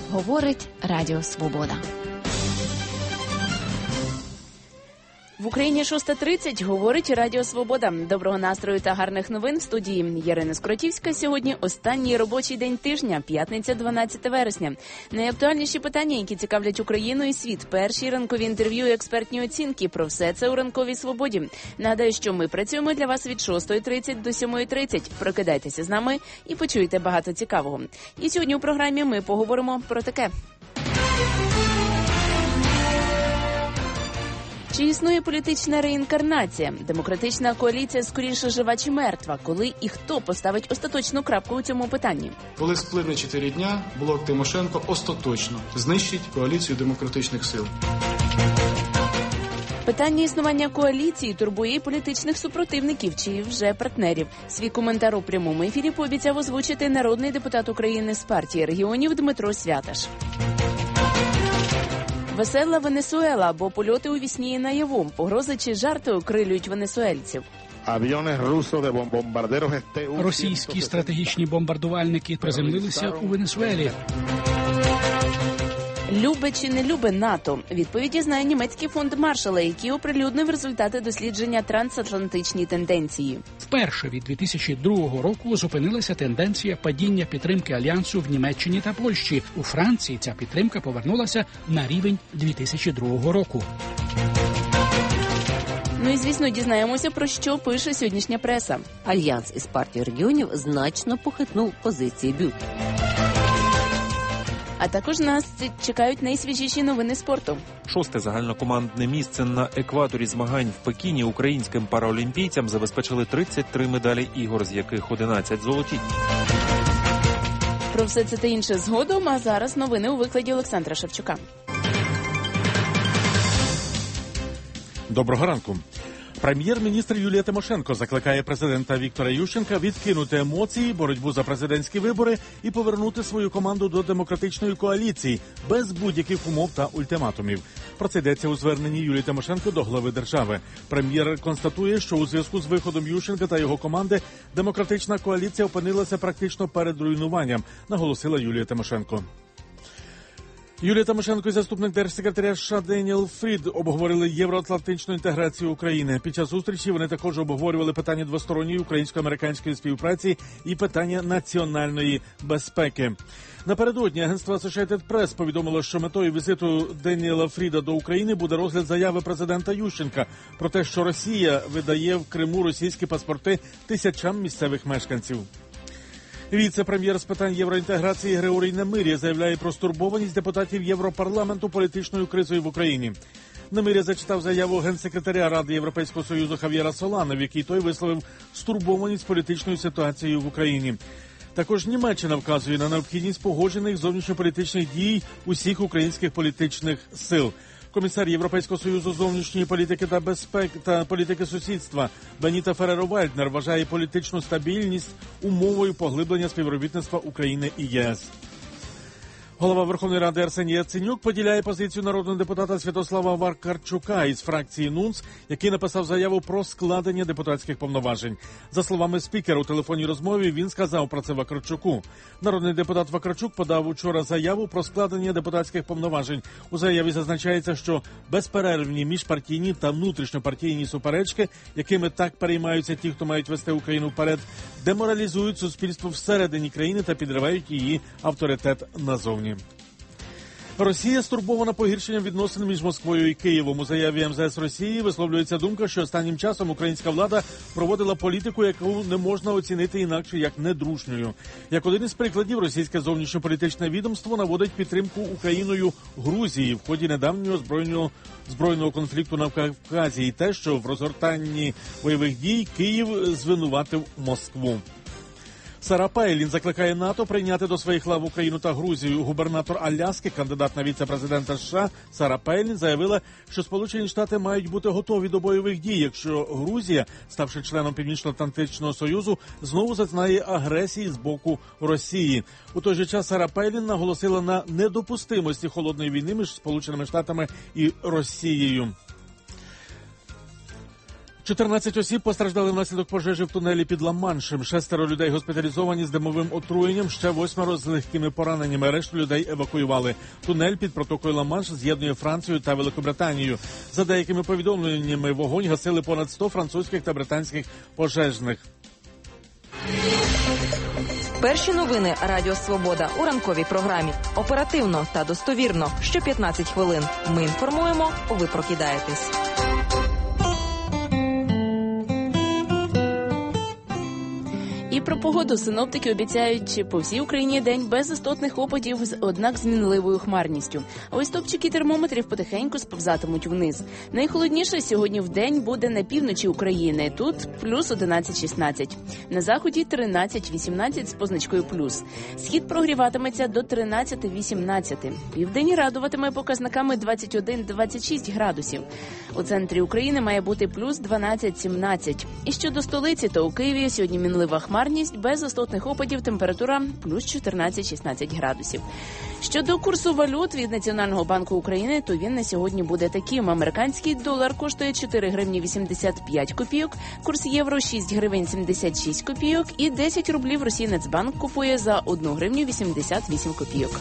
Говорить Радіо Свобода. В Україні 6:30, говорить Радіо Свобода. Доброго настрою та гарних новин в студії Ярина Скоротівська. Сьогодні останній робочий день тижня, п'ятниця, 12 вересня. Найактуальніші питання, які цікавлять Україну і світ. Перші ранкові інтерв'ю і експертні оцінки. Про все це у ранковій свободі. Нагадаю, що ми працюємо для вас від 6:30 до 7:30. Прокидайтеся з нами і почуєте багато цікавого. І сьогодні у програмі ми поговоримо про таке. Чи існує політична реінкарнація? Демократична коаліція скоріше жива чи мертва? Коли і хто поставить остаточну крапку у цьому питанні? Коли сплине 4 дня, блок Тимошенко остаточно знищить коаліцію демократичних сил. Питання існування коаліції турбує і політичних супротивників чи вже партнерів. Свій коментар у прямому ефірі пообіцяв озвучити народний депутат України з партії регіонів Дмитро Святаш. Весела Венесуела або польоти у вісні і наяву. Погрози чи жарти окрилюють венесуельців. Російські стратегічні бомбардувальники приземлилися у Венесуелі. Любе чи не любе НАТО? Відповіді знає німецький фонд Маршалла, який оприлюднив результати дослідження трансатлантичні тенденції. Вперше від 2002 року зупинилася тенденція падіння підтримки Альянсу в Німеччині та Польщі. У Франції ця підтримка повернулася на рівень 2002 року. Ну і, звісно, дізнаємося, про що пише сьогоднішня преса. Альянс із партії регіонів значно похитнув позиції БЮТ. А також нас чекають найсвіжіші новини спорту. 6-те загальнокомандне місце на екваторі змагань в Пекіні українським параолімпійцям забезпечили 33 медалі ігор, з яких 11 золоті. Про все це та інше згодом, а зараз новини у викладі Олександра Шевчука. Доброго ранку. Прем'єр-міністр Юлія Тимошенко закликає президента Віктора Ющенка відкинути емоції, боротьбу за президентські вибори і повернути свою команду до демократичної коаліції без будь-яких умов та ультиматумів. Про це йдеться у зверненні Юлії Тимошенко до глави держави. Прем'єр констатує, що у зв'язку з виходом Ющенка та його команди демократична коаліція опинилася практично перед руйнуванням, наголосила Юлія Тимошенко. Юлія Тимошенко і заступник держсекретаря США Деніел Фрід обговорили євроатлантичну інтеграцію України. Під час зустрічі вони також обговорювали питання двосторонньої українсько-американської співпраці і питання національної безпеки. Напередодні агентство Associated Press повідомило, що метою візиту Деніела Фріда до України буде розгляд заяви президента Ющенка про те, що Росія видає в Криму російські паспорти тисячам місцевих мешканців. Віце-прем'єр з питань євроінтеграції Григорій Немиря заявляє про стурбованість депутатів Європарламенту політичною кризою в Україні. Немиря зачитав заяву генсекретаря Ради Європейського Союзу Хав'єра Солана, в якій той висловив стурбованість політичною ситуацією в Україні. Також Німеччина вказує на необхідність погоджених зовнішньополітичних дій усіх українських політичних сил. Комісар Європейського Союзу зовнішньої політики та безпеки та політики сусідства Беніта Ферреро-Вальднер вважає політичну стабільність умовою поглиблення співробітництва України і ЄС. Голова Верховної Ради Арсеній Яценюк поділяє позицію народного депутата Святослава Вакарчука із фракції НУНС, який написав заяву про складення депутатських повноважень. За словами спікера, у телефонній розмові він сказав про це Вакарчуку. Народний депутат Вакарчук подав учора заяву про складення депутатських повноважень. У заяві зазначається, що безперервні міжпартійні та внутрішньопартійні суперечки, якими так переймаються ті, хто мають вести Україну вперед, деморалізують суспільство всередині країни та підривають її авторитет назовні. Росія стурбована погіршенням відносин між Москвою і Києвом. У заяві МЗС Росії висловлюється думка, що останнім часом українська влада проводила політику, яку не можна оцінити інакше як недружньою. Як один із прикладів, російське зовнішньополітичне відомство наводить підтримку Україною Грузії в ході недавнього збройного конфлікту на Кавказі і те, що в розгортанні бойових дій Київ звинуватив Москву. Сара Пейлін закликає НАТО прийняти до своїх лав Україну та Грузію. Губернатор Аляски, кандидат на віце-президента США Сара Пейлін заявила, що Сполучені Штати мають бути готові до бойових дій, якщо Грузія, ставши членом Північно-Атлантичного Союзу, знову зазнає агресії з боку Росії. У той же час Сара Пейлін наголосила на недопустимості холодної війни між Сполученими Штатами і Росією. 14 осіб постраждали внаслідок пожежі в тунелі під Ла-Маншем. 6 людей госпіталізовані з димовим отруєнням, ще 8 з легкими пораненнями. Решту людей евакуювали. Тунель під протокою Ла-Манш з'єднує Францію та Великобританію. За деякими повідомленнями, вогонь гасили понад 100 французьких та британських пожежних. Перші новини Радіо Свобода у ранковій програмі. Оперативно та достовірно. Що 15 хвилин. Ми інформуємо, ви прокидаєтесь. І про погоду синоптики обіцяють по всій Україні день без істотних опадів, однак з мінливою хмарністю. А ось стопчики термометрів потихеньку сповзатимуть вниз. Найхолодніше сьогодні в день буде на півночі України. Тут плюс 11-16. На заході 13-18 з позначкою плюс. Схід прогріватиметься до 13-18. Південь радуватиме показниками 21-26 градусів. У центрі України має бути плюс 12-17. І щодо столиці, то у Києві сьогодні мінлива хмарність, без істотних опадів, температура плюс 14-16 градусів. Щодо курсу валют від Національного банку України, то він на сьогодні буде таким. Американський долар коштує 4 гривні 85 копійок, курс євро 6 гривень 76 копійок і 10 рублів Російнацбанк купує за 1 гривню 88 копійок.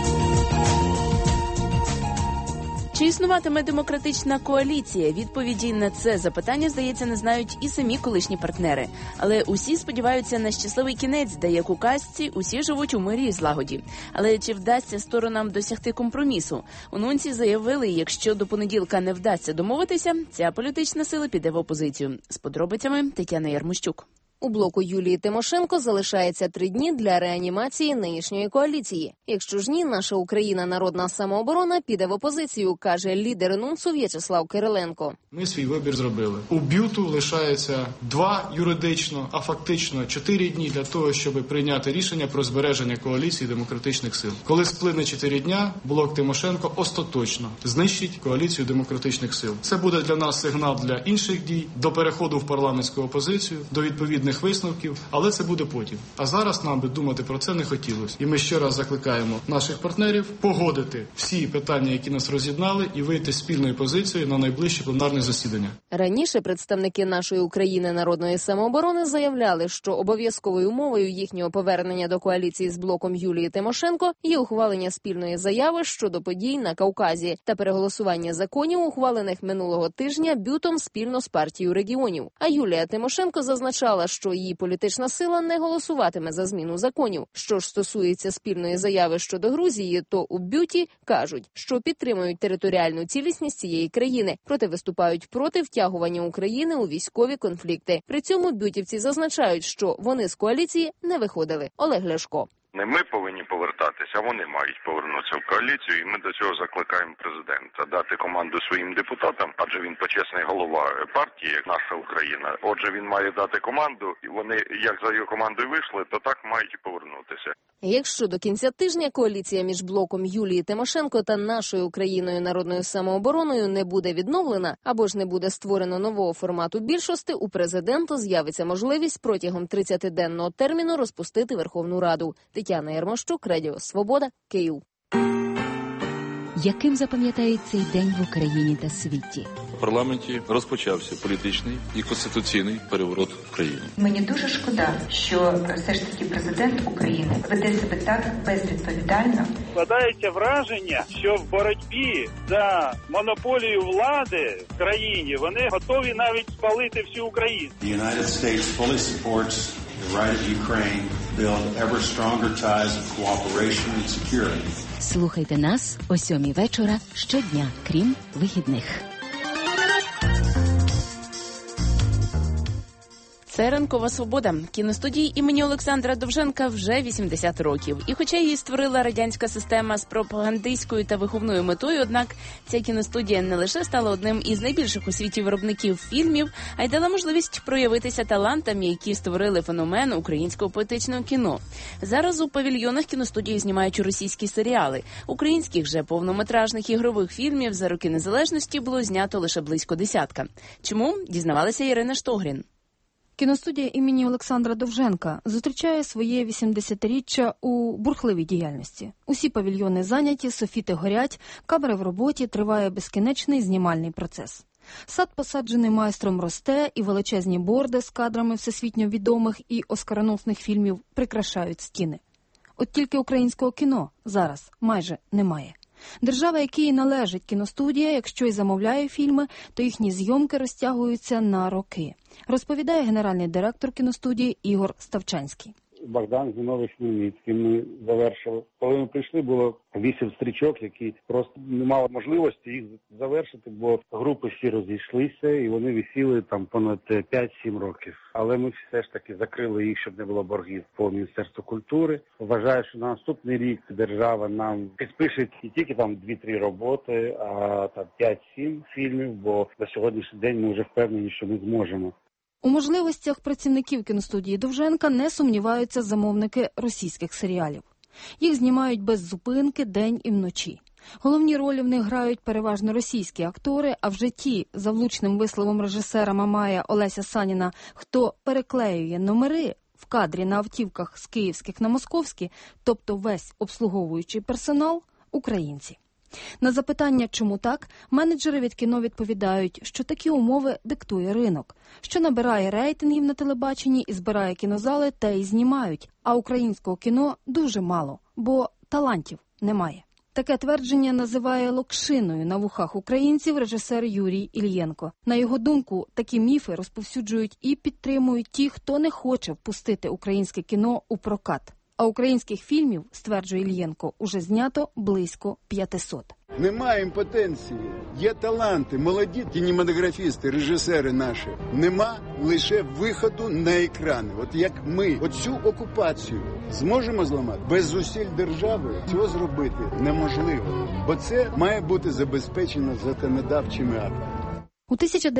Чи існуватиме демократична коаліція? Відповіді на це запитання, здається, не знають і самі колишні партнери. Але усі сподіваються на щасливий кінець, де, як у казці, усі живуть у мирі і злагоді. Але чи вдасться сторонам досягти компромісу? У Нунці заявили, якщо до понеділка не вдасться домовитися, ця політична сила піде в опозицію. З подробицями Тетяна Ярмощук. У блоку Юлії Тимошенко залишається 3 дні для реанімації нинішньої коаліції. Якщо ж ні, наша Україна народна самооборона піде в опозицію, каже лідер НУНСу В'ячеслав Кириленко. Ми свій вибір зробили. У БЮТу лишається 2 юридично, а фактично 4 дні для того, щоб прийняти рішення про збереження коаліції демократичних сил. Коли сплине 4 дня, блок Тимошенко остаточно знищить коаліцію демократичних сил. Це буде для нас сигнал для інших дій, до переходу в парламентську опозицію, до відповідних висновків, але це буде потім. А зараз нам би думати про це не хотілося. І ми ще раз закликаємо наших партнерів погодити всі питання, які нас роз'єднали, і вийти з спільною позицією на найближче пленарне засідання. Раніше представники нашої України народної самооборони заявляли, що обов'язковою умовою їхнього повернення до коаліції з блоком Юлії Тимошенко є ухвалення спільної заяви щодо подій на Кавказі та переголосування законів, ухвалених минулого тижня БЮТом спільно з партією регіонів. А Юлія Тимошенко зазначала, що її політична сила не голосуватиме за зміну законів. Що ж стосується спільної заяви щодо Грузії, то у БЮТі кажуть, що підтримують територіальну цілісність цієї країни, проте виступають проти втягування України у військові конфлікти. При цьому бютівці зазначають, що вони з коаліції не виходили. Олег Ляшко. Не ми повинні повертатися, а вони мають повернутися в коаліцію, і ми до цього закликаємо президента дати команду своїм депутатам, адже він почесний голова партії, як наша Україна. Отже, він має дати команду, і вони, як за його командою вийшли, то так мають і повернутися. Якщо до кінця тижня коаліція між блоком Юлії Тимошенко та нашою Україною народною самообороною не буде відновлена, або ж не буде створено нового формату більшості, у президента з'явиться можливість протягом 30-денного терміну розпустити Верховну Раду. Тетяна Ярмощук, Радіо Свобода, Київ. Яким запам'ятають цей день в Україні та світі? У парламенті розпочався політичний і конституційний переворот в країні. Мені дуже шкода, що все ж таки президент України веде себе так безвідповідально. Складається враження, що в боротьбі за монополію влади в країні вони готові навіть спалити всю Україну. The right of Ukraine to build ever stronger ties of cooperation and security. Слухайте нас о 7:00 вечора щодня, крім вихідних. Це «Ранкова свобода». Кіностудії імені Олександра Довженка вже 80 років. І хоча її створила радянська система з пропагандистською та виховною метою, однак ця кіностудія не лише стала одним із найбільших у світі виробників фільмів, а й дала можливість проявитися талантам, які створили феномен українського поетичного кіно. Зараз у павільйонах кіностудії знімають російські серіали. Українських же повнометражних ігрових фільмів за роки незалежності було знято лише близько 10. Чому? Дізнавалася Ірина Штогрін. Кіностудія імені Олександра Довженка зустрічає своє 80-річчя у бурхливій діяльності. Усі павільйони зайняті, софіти горять, камери в роботі, триває безкінечний знімальний процес. Сад, посаджений майстром, росте, і величезні борди з кадрами всесвітньо відомих і оскароносних фільмів прикрашають стіни. От тільки українського кіно зараз майже немає. Держава, якій належить кіностудія, якщо й замовляє фільми, то їхні зйомки розтягуються на роки. Розповідає генеральний директор кіностудії Ігор Ставчанський. Богдан Зінович Хмельницький ми завершили. Коли ми прийшли, було 8 стрічок, які просто не мали можливості їх завершити, бо групи всі розійшлися і вони висіли там понад 5-7 років. Але ми все ж таки закрили їх, щоб не було боргів по Міністерству культури. Вважаю, що на наступний рік держава нам підпише не тільки там 2-3 роботи, а там 5-7 фільмів, бо на сьогоднішній день ми вже впевнені, що ми зможемо. У можливостях працівників кіностудії Довженка не сумніваються замовники російських серіалів. Їх знімають без зупинки день і вночі. Головні ролі в них грають переважно російські актори, а вже ті, за влучним висловом режисера Мамая Олеся Саніна, хто переклеює номери в кадрі на автівках з київських на московські, тобто весь обслуговуючий персонал – українці. На запитання, чому так, менеджери від кіно відповідають, що такі умови диктує ринок, що набирає рейтингів на телебаченні і збирає кінозали, те й знімають, а українського кіно дуже мало, бо талантів немає. Таке твердження називає локшиною на вухах українців режисер Юрій Ільєнко. На його думку, такі міфи розповсюджують і підтримують ті, хто не хоче впустити українське кіно у прокат. А українських фільмів, стверджує Ільєнко, уже знято близько 500. Немає імпотенції, є таланти, молоді кінематографісти, режисери наші. Нема лише виходу на екрани. От як ми оцю окупацію зможемо зламати, без зусиль держави цього зробити неможливо. Бо це має бути забезпечено законодавчими актами. У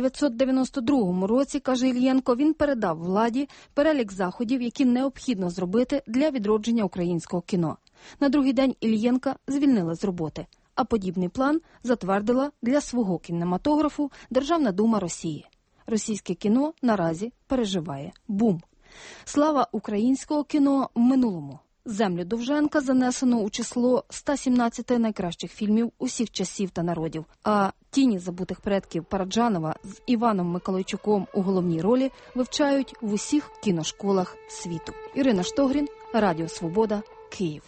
1992 році, каже Ільєнко, він передав владі перелік заходів, які необхідно зробити для відродження українського кіно. На другий день Ільєнка звільнили з роботи, а подібний план затвердила для свого кінематографу Державна дума Росії. Російське кіно наразі переживає бум. Слава українського кіно в минулому. «Землю Довженка» занесено у число 117 найкращих фільмів усіх часів та народів, а «Тіні забутих предків» Параджанова з Іваном Миколайчуком у головній ролі вивчають в усіх кіношколах світу. Ірина Штогрін, Радіо Свобода, Київ.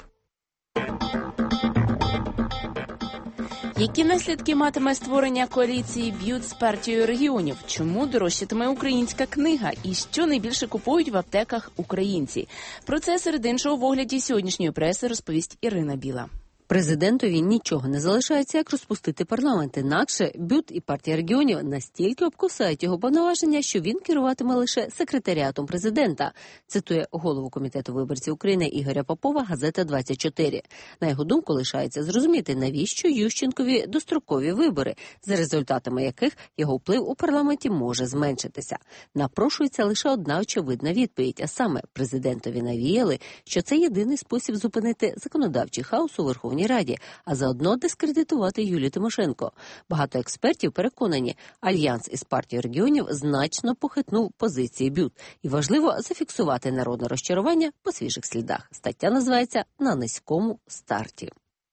Які наслідки матиме створення коаліції «Б'ют» з партією регіонів? Чому дорожчатиме українська книга? І що найбільше купують в аптеках українці? Про це, серед іншого, в огляді сьогоднішньої преси розповість Ірина Біла. Президентові нічого не залишається, як розпустити парламент. Інакше БЮТ і партія регіонів настільки обкусають його повноваження, що він керуватиме лише секретаріатом президента, цитує голову Комітету виборців України Ігоря Попова газета «24». На його думку, лишається зрозуміти, навіщо Ющенкові дострокові вибори, за результатами яких його вплив у парламенті може зменшитися. Напрошується лише одна очевидна відповідь, а саме президентові навіяли, що це єдиний спосіб зупинити законодавчий хаос у Верховній Раді, а заодно дискредитувати Юлію Тимошенко. Багато експертів переконані, альянс із партією регіонів значно похитнув позиції БЮТ. І важливо зафіксувати народне розчарування по свіжих слідах. Стаття називається «На низькому старті».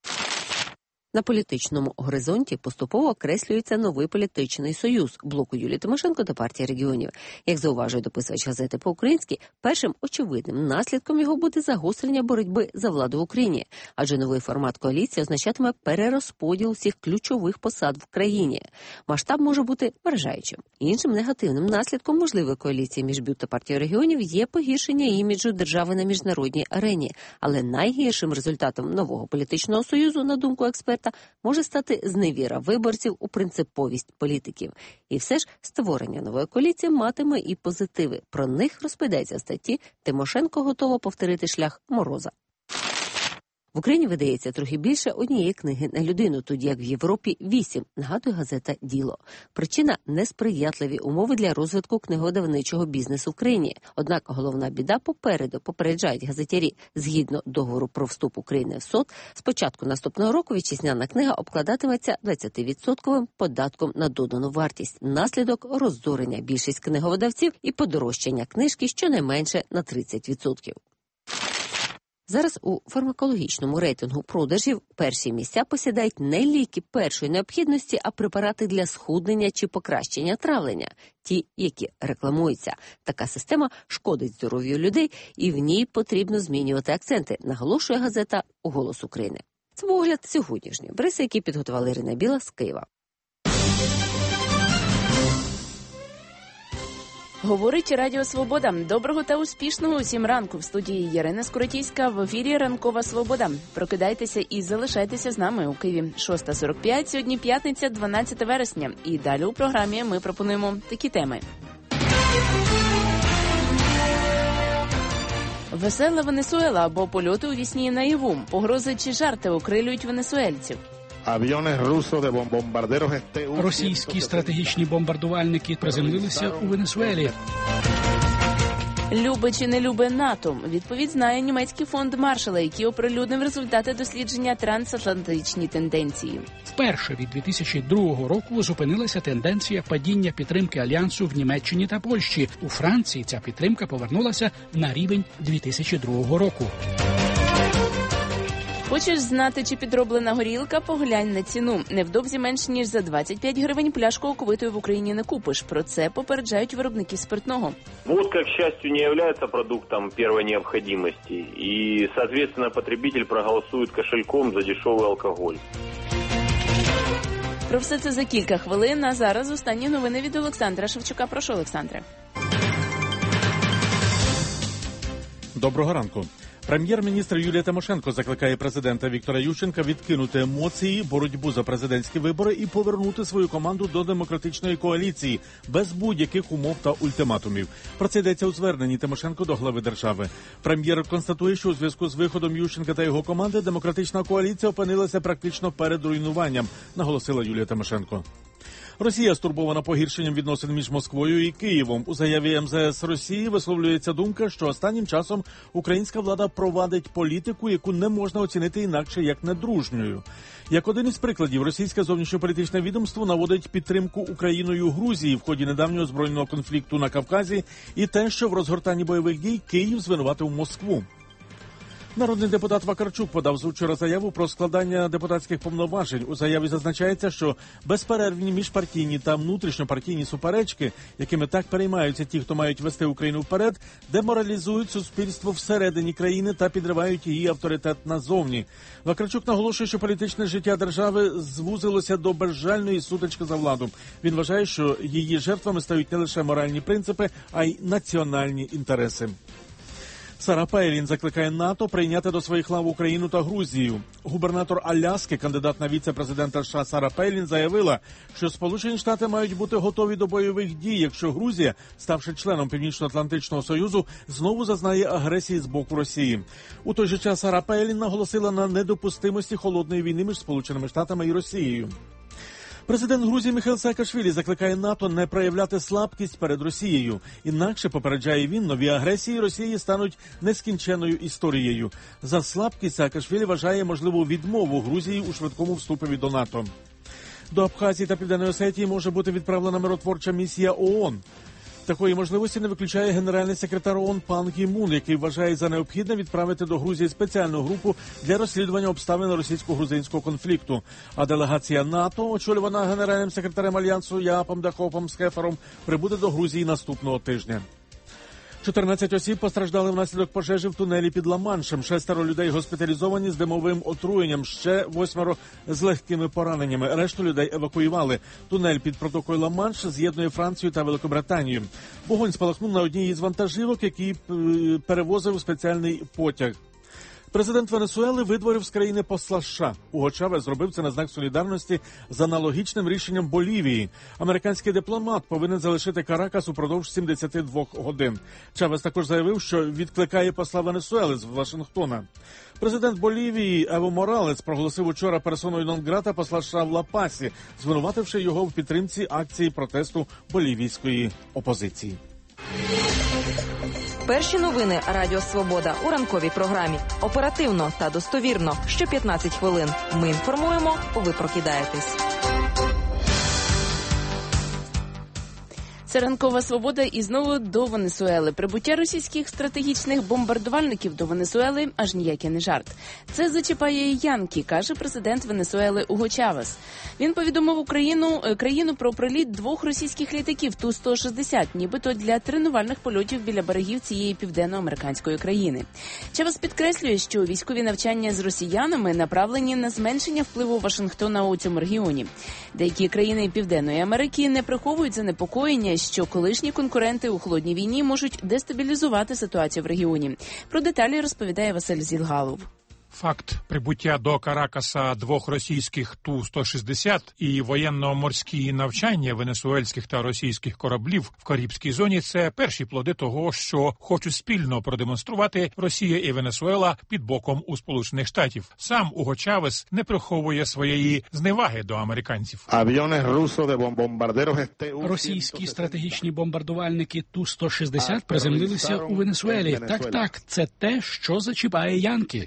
На політичному горизонті поступово окреслюється новий політичний союз блоку Юлії Тимошенко та партії регіонів. Як зауважує дописувач газети по-українськи, першим очевидним наслідком його буде загострення боротьби за владу в Україні. Адже новий формат коаліції означатиме перерозподіл усіх ключових посад в країні. Масштаб може бути вражаючим. Іншим негативним наслідком можливої коаліції між БЮТ та партією регіонів є погіршення іміджу держави на міжнародній арені. Але найгіршим результатом нового політичного союзу, на думку експерта, може стати зневіра виборців у принциповість політиків. І все ж створення нової коаліції матиме і позитиви. Про них розповідається в статті «Тимошенко готова повторити шлях Мороза». В Україні видається трохи більше однієї книги на людину, тоді як в Європі 8, нагадує газета «Діло». Причина – несприятливі умови для розвитку книговидавничого бізнесу в країні. Однак головна біда попереду, попереджають газетярі. Згідно договору про вступ України в СОТ, з початку наступного року вітчизняна книга обкладатиметься 20% податком на додану вартість. Наслідок – розорення більшість книговидавців і подорожчання книжки щонайменше на 30%. Зараз у фармакологічному рейтингу продажів перші місця посідають не ліки першої необхідності, а препарати для схуднення чи покращення травлення, ті, які рекламуються. Така система шкодить здоров'ю людей, і в ній потрібно змінювати акценти, наголошує газета «Голос України». Це був огляд сьогоднішньої преси, який підготувала Ірина Біла з Києва. Говорить Радіо Свобода. Доброго та успішного усім ранку. В студії Ярина Скоротівська. В ефірі «Ранкова Свобода». Прокидайтеся і залишайтеся з нами у Києві. 6:45, сьогодні п'ятниця, 12 вересня. І далі у програмі ми пропонуємо такі теми. Весела Венесуела або польоти у вісні наяву. Погрози чи жарти окрилюють венесуельців. Російські стратегічні бомбардувальники приземлилися у Венесуелі. Любе чи не любе НАТО? Відповідь знає німецький фонд Маршалла, який оприлюднив результати дослідження трансатлантичні тенденції. Вперше від 2002 року зупинилася тенденція падіння підтримки Альянсу в Німеччині та Польщі. У Франції ця підтримка повернулася на рівень 2002 року. Хочеш знати, чи підроблена горілка? Поглянь на ціну. Невдовзі менш ніж за 25 гривень пляшку оковитої в Україні не купиш. Про це попереджають виробники спиртного. Водка, к счастью, не является продуктом первой необходимости. И, соответственно, потребитель проголосует кошельком за дешевый алкоголь. Про все це за кілька хвилин. А зараз останні новини від Олександра Шевчука. Прошу, Олександре. Доброго ранку. Прем'єр-міністр Юлія Тимошенко закликає президента Віктора Ющенка відкинути емоції, боротьбу за президентські вибори і повернути свою команду до демократичної коаліції без будь-яких умов та ультиматумів. Про це йдеться у зверненні Тимошенко до глави держави. Прем'єр констатує, що у зв'язку з виходом Ющенка та його команди демократична коаліція опинилася практично перед руйнуванням, наголосила Юлія Тимошенко. Росія стурбована погіршенням відносин між Москвою і Києвом. У заяві МЗС Росії висловлюється думка, що останнім часом українська влада провадить політику, яку не можна оцінити інакше як недружньою. Як один із прикладів, російське зовнішньополітичне відомство наводить підтримку Україною Грузії в ході недавнього збройного конфлікту на Кавказі і те, що в розгортанні бойових дій Київ звинуватив Москву. Народний депутат Вакарчук подав вчора заяву про складання депутатських повноважень. У заяві зазначається, що безперервні міжпартійні та внутрішньопартійні суперечки, якими так переймаються ті, хто мають вести Україну вперед, деморалізують суспільство всередині країни та підривають її авторитет назовні. Вакарчук наголошує, що політичне життя держави звузилося до безжальної сутички за владу. Він вважає, що її жертвами стають не лише моральні принципи, а й національні інтереси. Сара Пейлін закликає НАТО прийняти до своїх лав Україну та Грузію. Губернатор Аляски, кандидат на віце-президента США Сара Пейлін, заявила, що Сполучені Штати мають бути готові до бойових дій, якщо Грузія, ставши членом Північно-Атлантичного Союзу, знову зазнає агресії з боку Росії. У той же час Сара Пейлін наголосила на недопустимості холодної війни між Сполученими Штатами і Росією. Президент Грузії Міхаїл Саакашвілі закликає НАТО не проявляти слабкість перед Росією. Інакше, попереджає він, нові агресії Росії стануть нескінченною історією. За слабкість Саакашвілі вважає можливу відмову Грузії у швидкому вступі до НАТО. До Абхазії та Південної Осетії може бути відправлена миротворча місія ООН. Такої можливості не виключає генеральний секретар ООН Пан Гі Мун, який вважає за необхідне відправити до Грузії спеціальну групу для розслідування обставин російсько-грузинського конфлікту. А делегація НАТО, очолювана генеральним секретарем Альянсу Яапом де Хоопом Схефером, прибуде до Грузії наступного тижня. 14 осіб постраждали внаслідок пожежі в тунелі під Ла-Маншем. 6 людей госпіталізовані з димовим отруєнням, ще 8 з легкими пораненнями. Решту людей евакуювали. Тунель під протокою Ла-Манш з'єднує Францію та Великобританію. Вогонь спалахнув на одній із вантажівок, який перевозив спеціальний потяг. Президент Венесуели видворив з країни посла США. Уго Чавес зробив це на знак солідарності з аналогічним рішенням Болівії. Американський дипломат повинен залишити Каракас упродовж 72 годин. Чавес також заявив, що відкликає посла Венесуели з Вашингтона. Президент Болівії Ево Моралес проголосив учора персоною нон-грата посла США в Ла-Пасі, звинувативши його в підтримці акції протесту болівійської опозиції. Перші новини Радіо Свобода у ранковій програмі. Оперативно та достовірно. Що 15 хвилин. Ми інформуємо, ви прокидаєтесь. Це ранкова свобода і знову до Венесуели. Прибуття російських стратегічних бомбардувальників до Венесуели аж ніякий не жарт. Це зачіпає Янкі, каже президент Венесуели Уго Чавес. Він повідомив країну про приліт 2 російських літаків Ту-160, нібито для тренувальних польотів біля берегів цієї південноамериканської країни. Чавес підкреслює, що військові навчання з росіянами направлені на зменшення впливу Вашингтона у цьому регіоні. Деякі країни Південної Америки не приховують занепокоєння, що колишні конкуренти у холодній війні можуть дестабілізувати ситуацію в регіоні. Про деталі розповідає Василь Зілгалов. Факт прибуття до Каракаса 2 російських Ту-160 і воєнно-морські навчання венесуельських та російських кораблів в Карибській зоні – це перші плоди того, що хочуть спільно продемонструвати Росія і Венесуела під боком у Сполучених Штатів. Сам Уго Чавес не приховує своєї зневаги до американців. Російські стратегічні бомбардувальники Ту-160 приземлилися у Венесуелі. Так, це те, що зачіпає Янкі.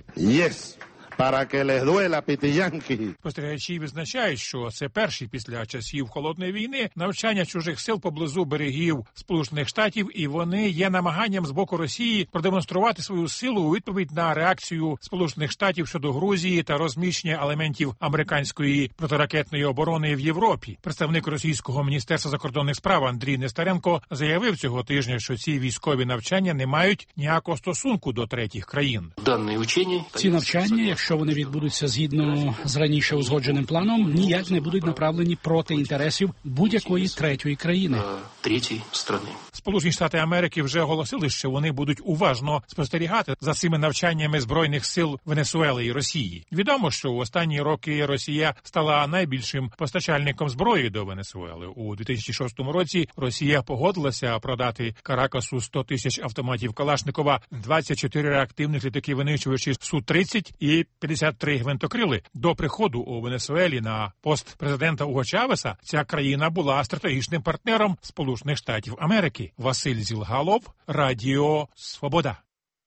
Спостерігачі відзначають, що це перші після часів холодної війни навчання чужих сил поблизу берегів Сполучених Штатів, і вони є намаганням з боку Росії продемонструвати свою силу у відповідь на реакцію Сполучених Штатів щодо Грузії та розміщення елементів американської протиракетної оборони в Європі. Представник російського міністерства закордонних справ Андрій Нестеренко заявив цього тижня, що ці військові навчання не мають ніякого стосунку до третіх країн. Ці навчання, якщо вони відбудуться згідно з раніше узгодженим планом, ніяк не будуть направлені проти інтересів будь-якої третьої країни. Сполучені Штати Америки вже оголосили, що вони будуть уважно спостерігати за цими навчаннями Збройних сил Венесуели і Росії. Відомо, що в останні роки Росія стала найбільшим постачальником зброї до Венесуели. У 2006 році Росія погодилася продати Каракасу 100 тисяч автоматів Калашникова, 24 реактивних літаки-винищувачі Су-30 і 53 гвинтокрили. До приходу у Венесуелі на пост президента Уго Чавеса ця країна була стратегічним партнером Сполучених Штатів Америки. Василь Зілгалов, Радіо Свобода.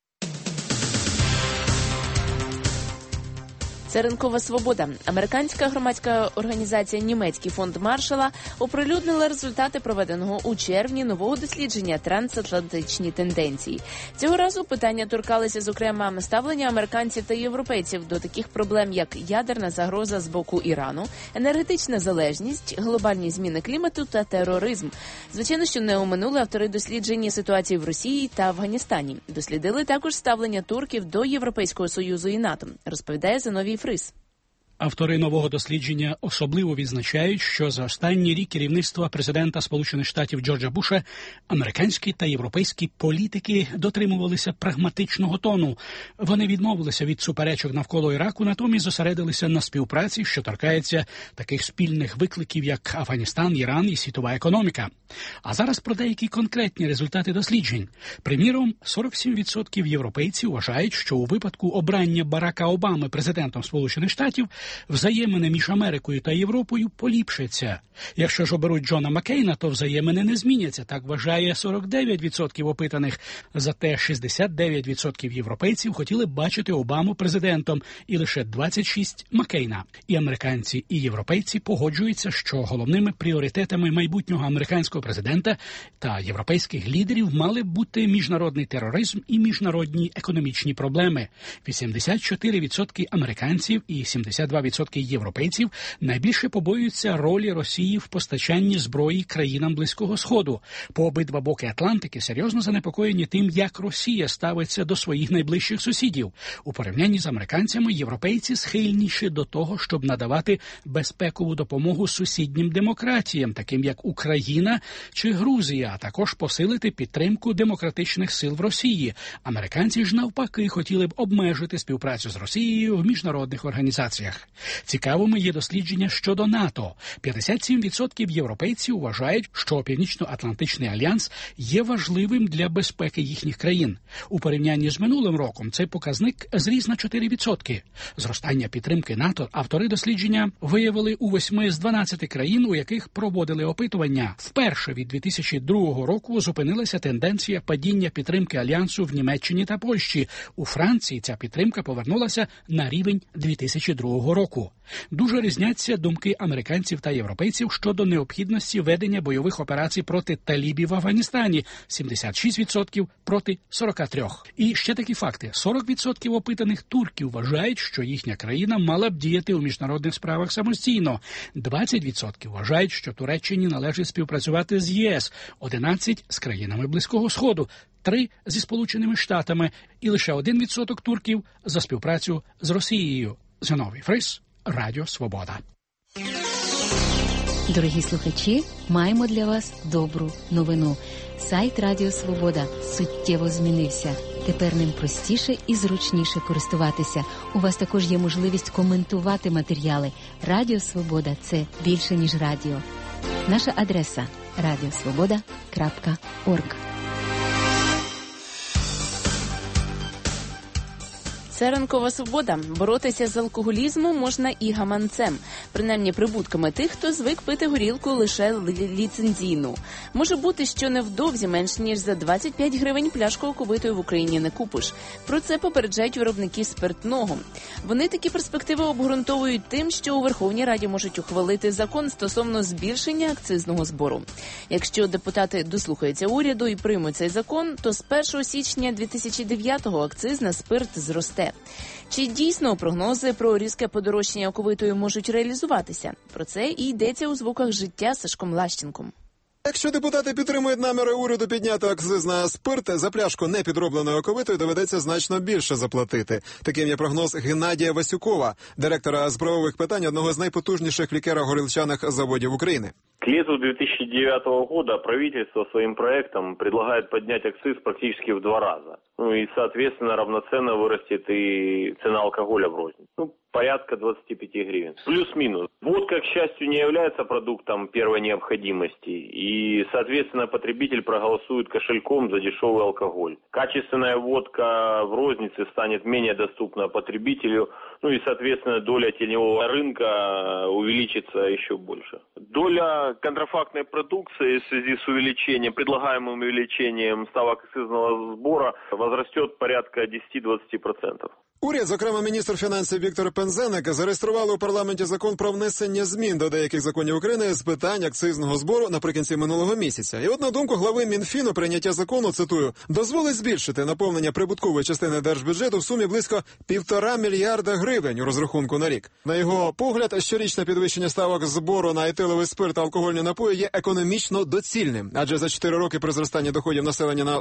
Це ранкова свобода. Американська громадська організація «Німецький фонд Маршалла» оприлюднила результати проведеного у червні нового дослідження «Трансатлантичні тенденції». Цього разу питання торкалися, зокрема, ставлення американців та європейців до таких проблем, як ядерна загроза з боку Ірану, енергетична залежність, глобальні зміни клімату та тероризм. Звичайно, що не оминули автори дослідження ситуації в Росії та Афганістані. Дослідили також ставлення турків до Європейського Союзу і НАТО, розповідає Зиновій Фрис. Автори нового дослідження особливо відзначають, що за останній рік керівництва президента Сполучених Штатів Джорджа Буша американські та європейські політики дотримувалися прагматичного тону. Вони відмовилися від суперечок навколо Іраку, натомість зосередилися на співпраці, що торкається таких спільних викликів, як Афганістан, Іран і світова економіка. А зараз про деякі конкретні результати досліджень. Приміром, 47% європейців вважають, що у випадку обрання Барака Обами президентом Сполучених Штатів взаємини між Америкою та Європою поліпшаться. Якщо ж оберуть Джона Маккейна, то взаємини не зміняться, так вважає 49% опитаних. Зате 69% європейців хотіли б бачити Обаму президентом і лише 26% Маккейна. І американці, і європейці погоджуються, що головними пріоритетами майбутнього американського президента та європейських лідерів мали б бути міжнародний тероризм і міжнародні економічні проблеми. 84% американців і 72% європейців найбільше побоюються ролі Росії в постачанні зброї країнам Близького Сходу. По обидва боки Атлантики серйозно занепокоєні тим, як Росія ставиться до своїх найближчих сусідів. У порівнянні з американцями європейці схильніші до того, щоб надавати безпекову допомогу сусіднім демократіям, таким як Україна чи Грузія, а також посилити підтримку демократичних сил в Росії. Американці ж навпаки хотіли б обмежити співпрацю з Росією в міжнародних організаціях. Цікавими є дослідження щодо НАТО. 57% європейців вважають, що Північно-Атлантичний альянс є важливим для безпеки їхніх країн. У порівнянні з минулим роком цей показник зріс на 4%. Зростання підтримки НАТО автори дослідження виявили у 8 з 12 країн, у яких проводили опитування. Вперше від 2002 року зупинилася тенденція падіння підтримки альянсу в Німеччині та Польщі. У Франції ця підтримка повернулася на рівень 2002 року. року. Дуже різняться думки американців та європейців щодо необхідності ведення бойових операцій проти талібів в Афганістані – 76% проти 43%. І ще такі факти. 40% опитаних турків вважають, що їхня країна мала б діяти у міжнародних справах самостійно. 20% вважають, що Туреччині належить співпрацювати з ЄС, 11% – з країнами Близького Сходу, 3% – зі Сполученими Штатами і лише 1% турків за співпрацю з Росією. Зіновій Фрис, Радіо Свобода. Дорогі слухачі, маємо для вас добру новину. Сайт Радіо Свобода суттєво змінився. Тепер ним простіше і зручніше користуватися. У вас також є можливість коментувати матеріали. Радіо Свобода – це більше, ніж радіо. Наша адреса – radiosvoboda.org. Це ранкова свобода. Боротися з алкоголізмом можна і гаманцем. Принаймні прибутками тих, хто звик пити горілку лише ліцензійну. Може бути, що невдовзі менш ніж за 25 гривень пляшку оковитої в Україні не купиш. Про це попереджають виробники спиртного. Вони такі перспективи обґрунтовують тим, що у Верховній Раді можуть ухвалити закон стосовно збільшення акцизного збору. Якщо депутати дослухаються уряду і приймуть цей закон, то з 1 січня 2009-го акциз на спирт зросте. Чи дійсно прогнози про різке подорожчання оковитої можуть реалізуватися? Про це і йдеться у звуках життя з Сашком Лащенком. Якщо депутати підтримують наміри уряду підняти акциз на спирт, за пляшку непідробленої оковитої доведеться значно більше заплатити. Таким є прогноз Геннадія Васюкова, директора з правових питань одного з найпотужніших лікеро-горілчаних заводів України. К лету 2009 года правительство своим проектом предлагает поднять акциз практически в 2 раза. И, соответственно, равноценно вырастет и цена алкоголя в розницу. Порядка 25 гривен. Плюс-минус. Водка, к счастью, не является продуктом первой необходимости. И, соответственно, потребитель проголосует кошельком за дешевый алкоголь. Качественная водка в рознице станет менее доступна потребителю. И, соответственно, доля теневого рынка увеличится еще больше. Доля контрафактной продукции в связи с увеличением, предлагаемым увеличением ставок акцизного сбора возрастет порядка 10-20%. Уряд, зокрема міністр фінансів Віктор Пинзеник, зареєстрували у парламенті закон про внесення змін до деяких законів України з питань акцизного збору наприкінці минулого місяця. І от на думку глави Мінфіну, прийняття закону, цитую, дозволить збільшити наповнення прибуткової частини держбюджету в сумі близько 1,5 мільярда гривень у розрахунку на рік. На його погляд, щорічне підвищення ставок збору на етиловий спирт та алкогольні напої є економічно доцільним. Адже за 4 роки при зростанні доходів населення на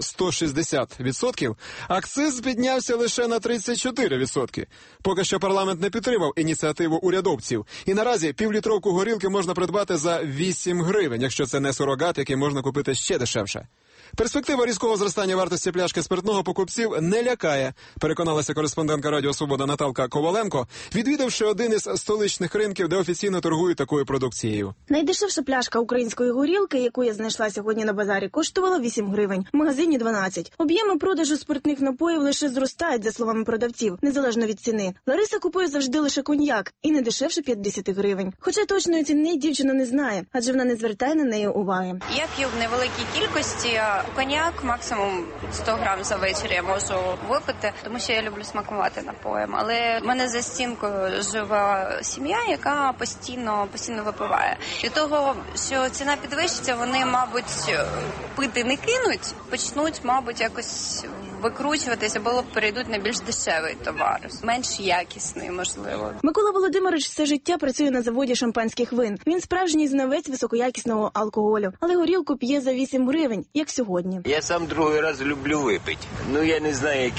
160% акциз піднявся лише на 34%. Поки що парламент не підтримав ініціативу урядовців. І наразі півлітровку горілки можна придбати за 8 гривень, якщо це не сурогат, який можна купити ще дешевше. Перспектива різкого зростання вартості пляшки спиртного покупців не лякає, переконалася кореспондентка Радіо Свобода Наталка Коваленко, відвідавши один із столичних ринків, де офіційно торгують такою продукцією. Найдешевша пляшка української горілки, яку я знайшла сьогодні на базарі, коштувала 8 гривень, в магазині 12. Об'єми продажу спиртних напоїв лише зростають, за словами продавців, незалежно від ціни. Лариса купує завжди лише коньяк, і не дешевше 50 гривень. Хоча точної ціни дівчина не знає, адже вона не звертає на неї уваги. Я п'ю в невеликій кількості. Коньяк максимум 100 грам за вечір я можу випити, тому що я люблю смакувати напоєм. Але в мене за стінкою жива сім'я, яка постійно випиває. Від того, що ціна підвищиться, вони, мабуть, пити не кинуть, почнуть, мабуть, якось викручуватися, або перейдуть на більш дешевий товар, менш якісний, можливо. Микола Володимирович все життя працює на заводі шампанських вин. Він справжній знавець високоякісного алкоголю, але горілку п'є за 8 гривень, як сьогодні. Я сам другий раз люблю випити. Я не знаю,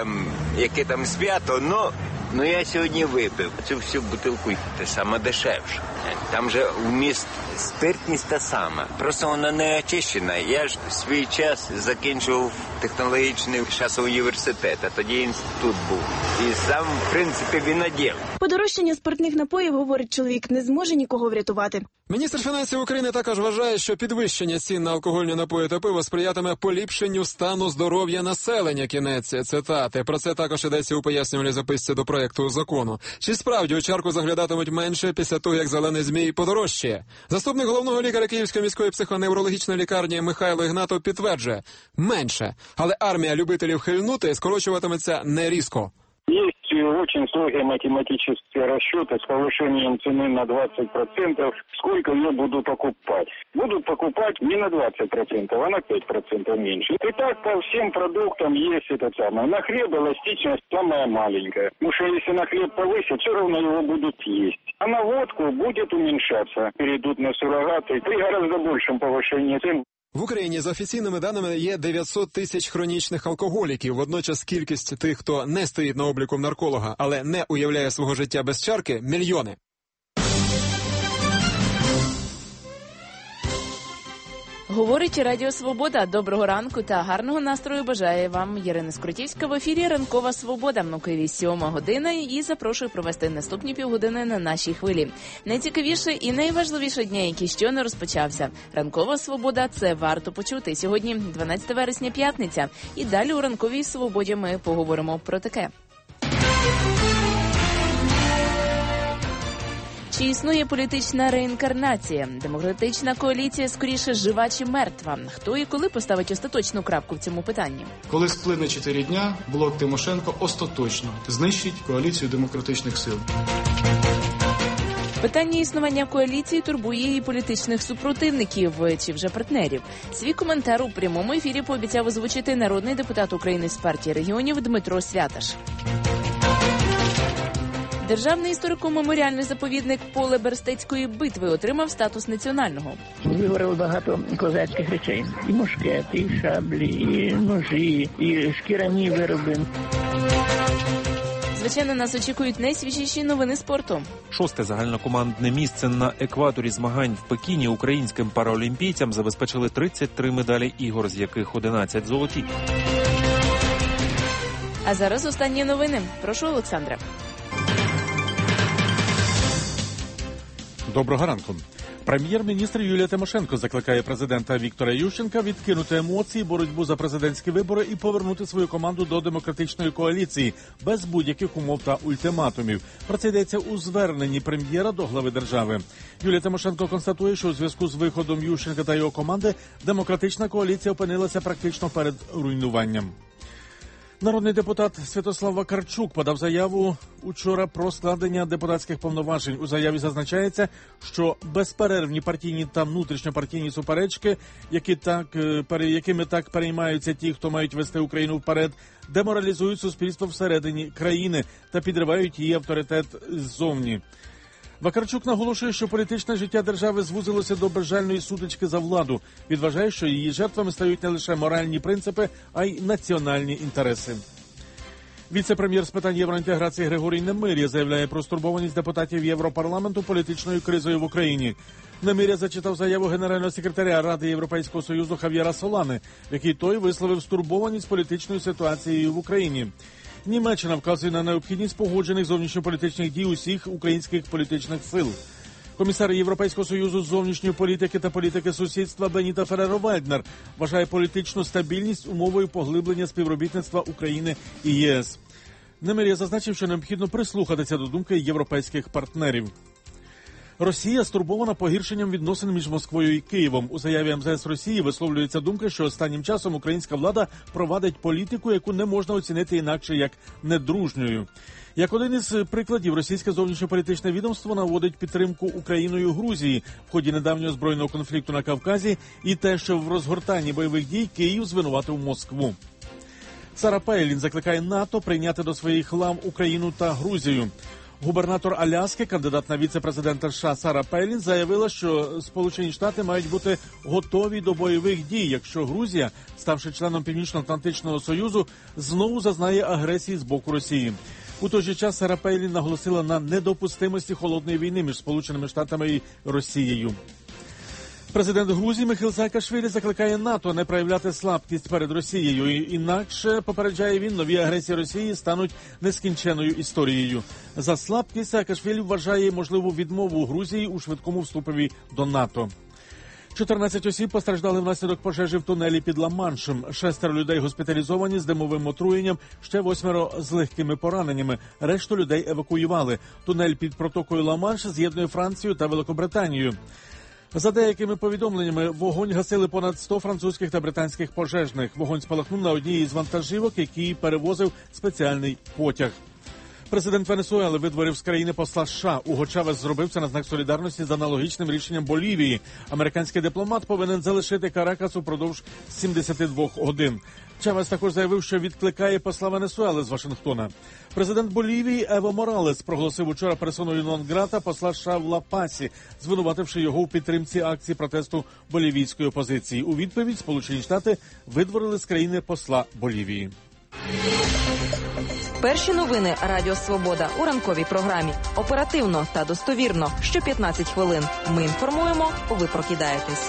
яке там свято, но я сьогодні випив. Цю всю бутилку те саме дешевше. Там же вміст спиртність та сама. Просто вона не очищена. Я ж в свій час закінчував технологічний університет, а тоді інститут був. І сам, в принципі, виноділ. Подорожчання спиртних напоїв, говорить чоловік, не зможе нікого врятувати. Міністр фінансів України також вважає, що підвищення цін на алкогольні напої та пиво сприятиме поліпшенню стану здоров'я населення. Кінець цитати. Про це також йдеться у пояснювальній записці до проекту закону. Чи справді у чарку заглядатимуть менше після того, як зелений змій подорожчає? Заступник головного лікаря Київської міської психоневрологічної лікарні Михайло Ігнатов підтверджує – менше. Але армія любителів хильнути скорочуватиметься не різко. Есть очень строгие математические расчеты с повышением цены на 20%, сколько ее буду покупать. Будут покупать не на 20%, а на 5% меньше. И так по всем продуктам есть это самое. На хлеб эластичность самая маленькая. Потому что если на хлеб повысить, все равно его будут есть. А на водку будет уменьшаться. Перейдут на суррогаты при гораздо большем повышении цен. В Україні, за офіційними даними, є 900 тисяч хронічних алкоголіків. Водночас кількість тих, хто не стоїть на обліку нарколога, але не уявляє свого життя без чарки – мільйони. Говорить Радіо Свобода. Доброго ранку та гарного настрою бажає вам Ірина Скрутівська. В ефірі «Ранкова Свобода». У Києві 7 година і запрошую провести наступні півгодини на нашій хвилі. Найцікавіше і найважливіше дня, який щойно розпочався. «Ранкова Свобода» – це варто почути. Сьогодні 12 вересня, п'ятниця. І далі у «Ранковій Свободі» ми поговоримо про таке. Чи існує політична реінкарнація? Демократична коаліція скоріше жива чи мертва? Хто і коли поставить остаточну крапку в цьому питанні? Коли сплине 4 дня, блок Тимошенко остаточно знищить коаліцію демократичних сил. Питання існування коаліції турбує і політичних супротивників, чи вже партнерів. Свій коментар у прямому ефірі пообіцяв озвучити народний депутат України з партії регіонів Дмитро Святаш. Державний історико-меморіальний заповідник «Поле Берестецької битви» отримав статус національного. Вигоріло багато козацьких речей. І мушкети, і шаблі, і ножі, і шкіряні вироби. Звичайно, нас очікують найсвіжіші новини спорту. 6-те загальнокомандне місце на екваторі змагань в Пекіні українським параолімпійцям забезпечили 33 медалі ігор, з яких 11 золоті. А зараз останні новини. Прошу, Олександра. Доброго ранку. Прем'єр-міністр Юлія Тимошенко закликає президента Віктора Ющенка відкинути емоції, боротьбу за президентські вибори і повернути свою команду до демократичної коаліції без будь-яких умов та ультиматумів. Про це йдеться у зверненні прем'єра до глави держави. Юлія Тимошенко констатує, що у зв'язку з виходом Ющенка та його команди демократична коаліція опинилася практично перед руйнуванням. Народний депутат Святослав Вакарчук подав заяву учора про складення депутатських повноважень. У заяві зазначається, що безперервні партійні та внутрішньопартійні суперечки, якими так переймаються ті, хто мають вести Україну вперед, деморалізують суспільство всередині країни та підривають її авторитет ззовні. Вакарчук наголошує, що політичне життя держави звузилося до безжальної сутички за владу. Він вважає, що її жертвами стають не лише моральні принципи, а й національні інтереси. Віце-прем'єр з питань євроінтеграції Григорій Немиря заявляє про стурбованість депутатів Європарламенту політичною кризою в Україні. Немиря зачитав заяву генерального секретаря Ради Європейського Союзу Хав'єра Солани, в якій той висловив стурбованість політичною ситуацією в Україні. Німеччина вказує на необхідність погоджених зовнішньополітичних дій усіх українських політичних сил. Комісар Європейського Союзу з зовнішньої політики та політики сусідства Беніта Ферреро-Вальднер вважає політичну стабільність умовою поглиблення співробітництва України і ЄС. Немиря зазначив, що необхідно прислухатися до думки європейських партнерів. Росія стурбована погіршенням відносин між Москвою і Києвом. У заяві МЗС Росії висловлюється думка, що останнім часом українська влада провадить політику, яку не можна оцінити інакше як недружньою. Як один із прикладів, російське зовнішньополітичне відомство наводить підтримку Україною Грузії в ході недавнього збройного конфлікту на Кавказі і те, що в розгортанні бойових дій Київ звинуватив Москву. Сара Пейлін закликає НАТО прийняти до своїх лав Україну та Грузію. Губернатор Аляски, кандидат на віце-президента США Сара Пейлін, заявила, що Сполучені Штати мають бути готові до бойових дій, якщо Грузія, ставши членом Північно-Атлантичного Союзу, знову зазнає агресії з боку Росії. У той же час Сара Пейлін наголосила на недопустимості холодної війни між Сполученими Штатами і Росією. Президент Грузії Михаїл Саакашвілі закликає НАТО не проявляти слабкість перед Росією, інакше, попереджає він, нові агресії Росії стануть нескінченою історією. За слабкість Саакашвілі вважає можливу відмову Грузії у швидкому вступові до НАТО. 14 осіб постраждали внаслідок пожежі в тунелі під Ла-Маншем. 6 людей госпіталізовані з димовим отруєнням, ще 8 з легкими пораненнями. Решту людей евакуювали. Тунель під протокою Ла-Манш з'єднує Францію та Великобританію. За деякими повідомленнями, вогонь гасили понад 100 французьких та британських пожежних. Вогонь спалахнув на одній із вантажівок, який перевозив спеціальний потяг. Президент Венесуели видворив з країни посла США. Уго Чавес зробив це на знак солідарності з аналогічним рішенням Болівії. Американський дипломат повинен залишити Каракас упродовж 72 годин. Чавес також заявив, що відкликає посла Венесуели з Вашингтона. Президент Болівії Ево Моралес проголосив учора персоною нон-грата посла США в Ла-Пасі, звинувативши його у підтримці акції протесту болівійської опозиції. У відповідь Сполучені Штати видворили з країни посла Болівії. Перші новини Радіо Свобода у ранковій програмі. Оперативно та достовірно. Що 15 хвилин. Ми інформуємо, ви прокидаєтесь.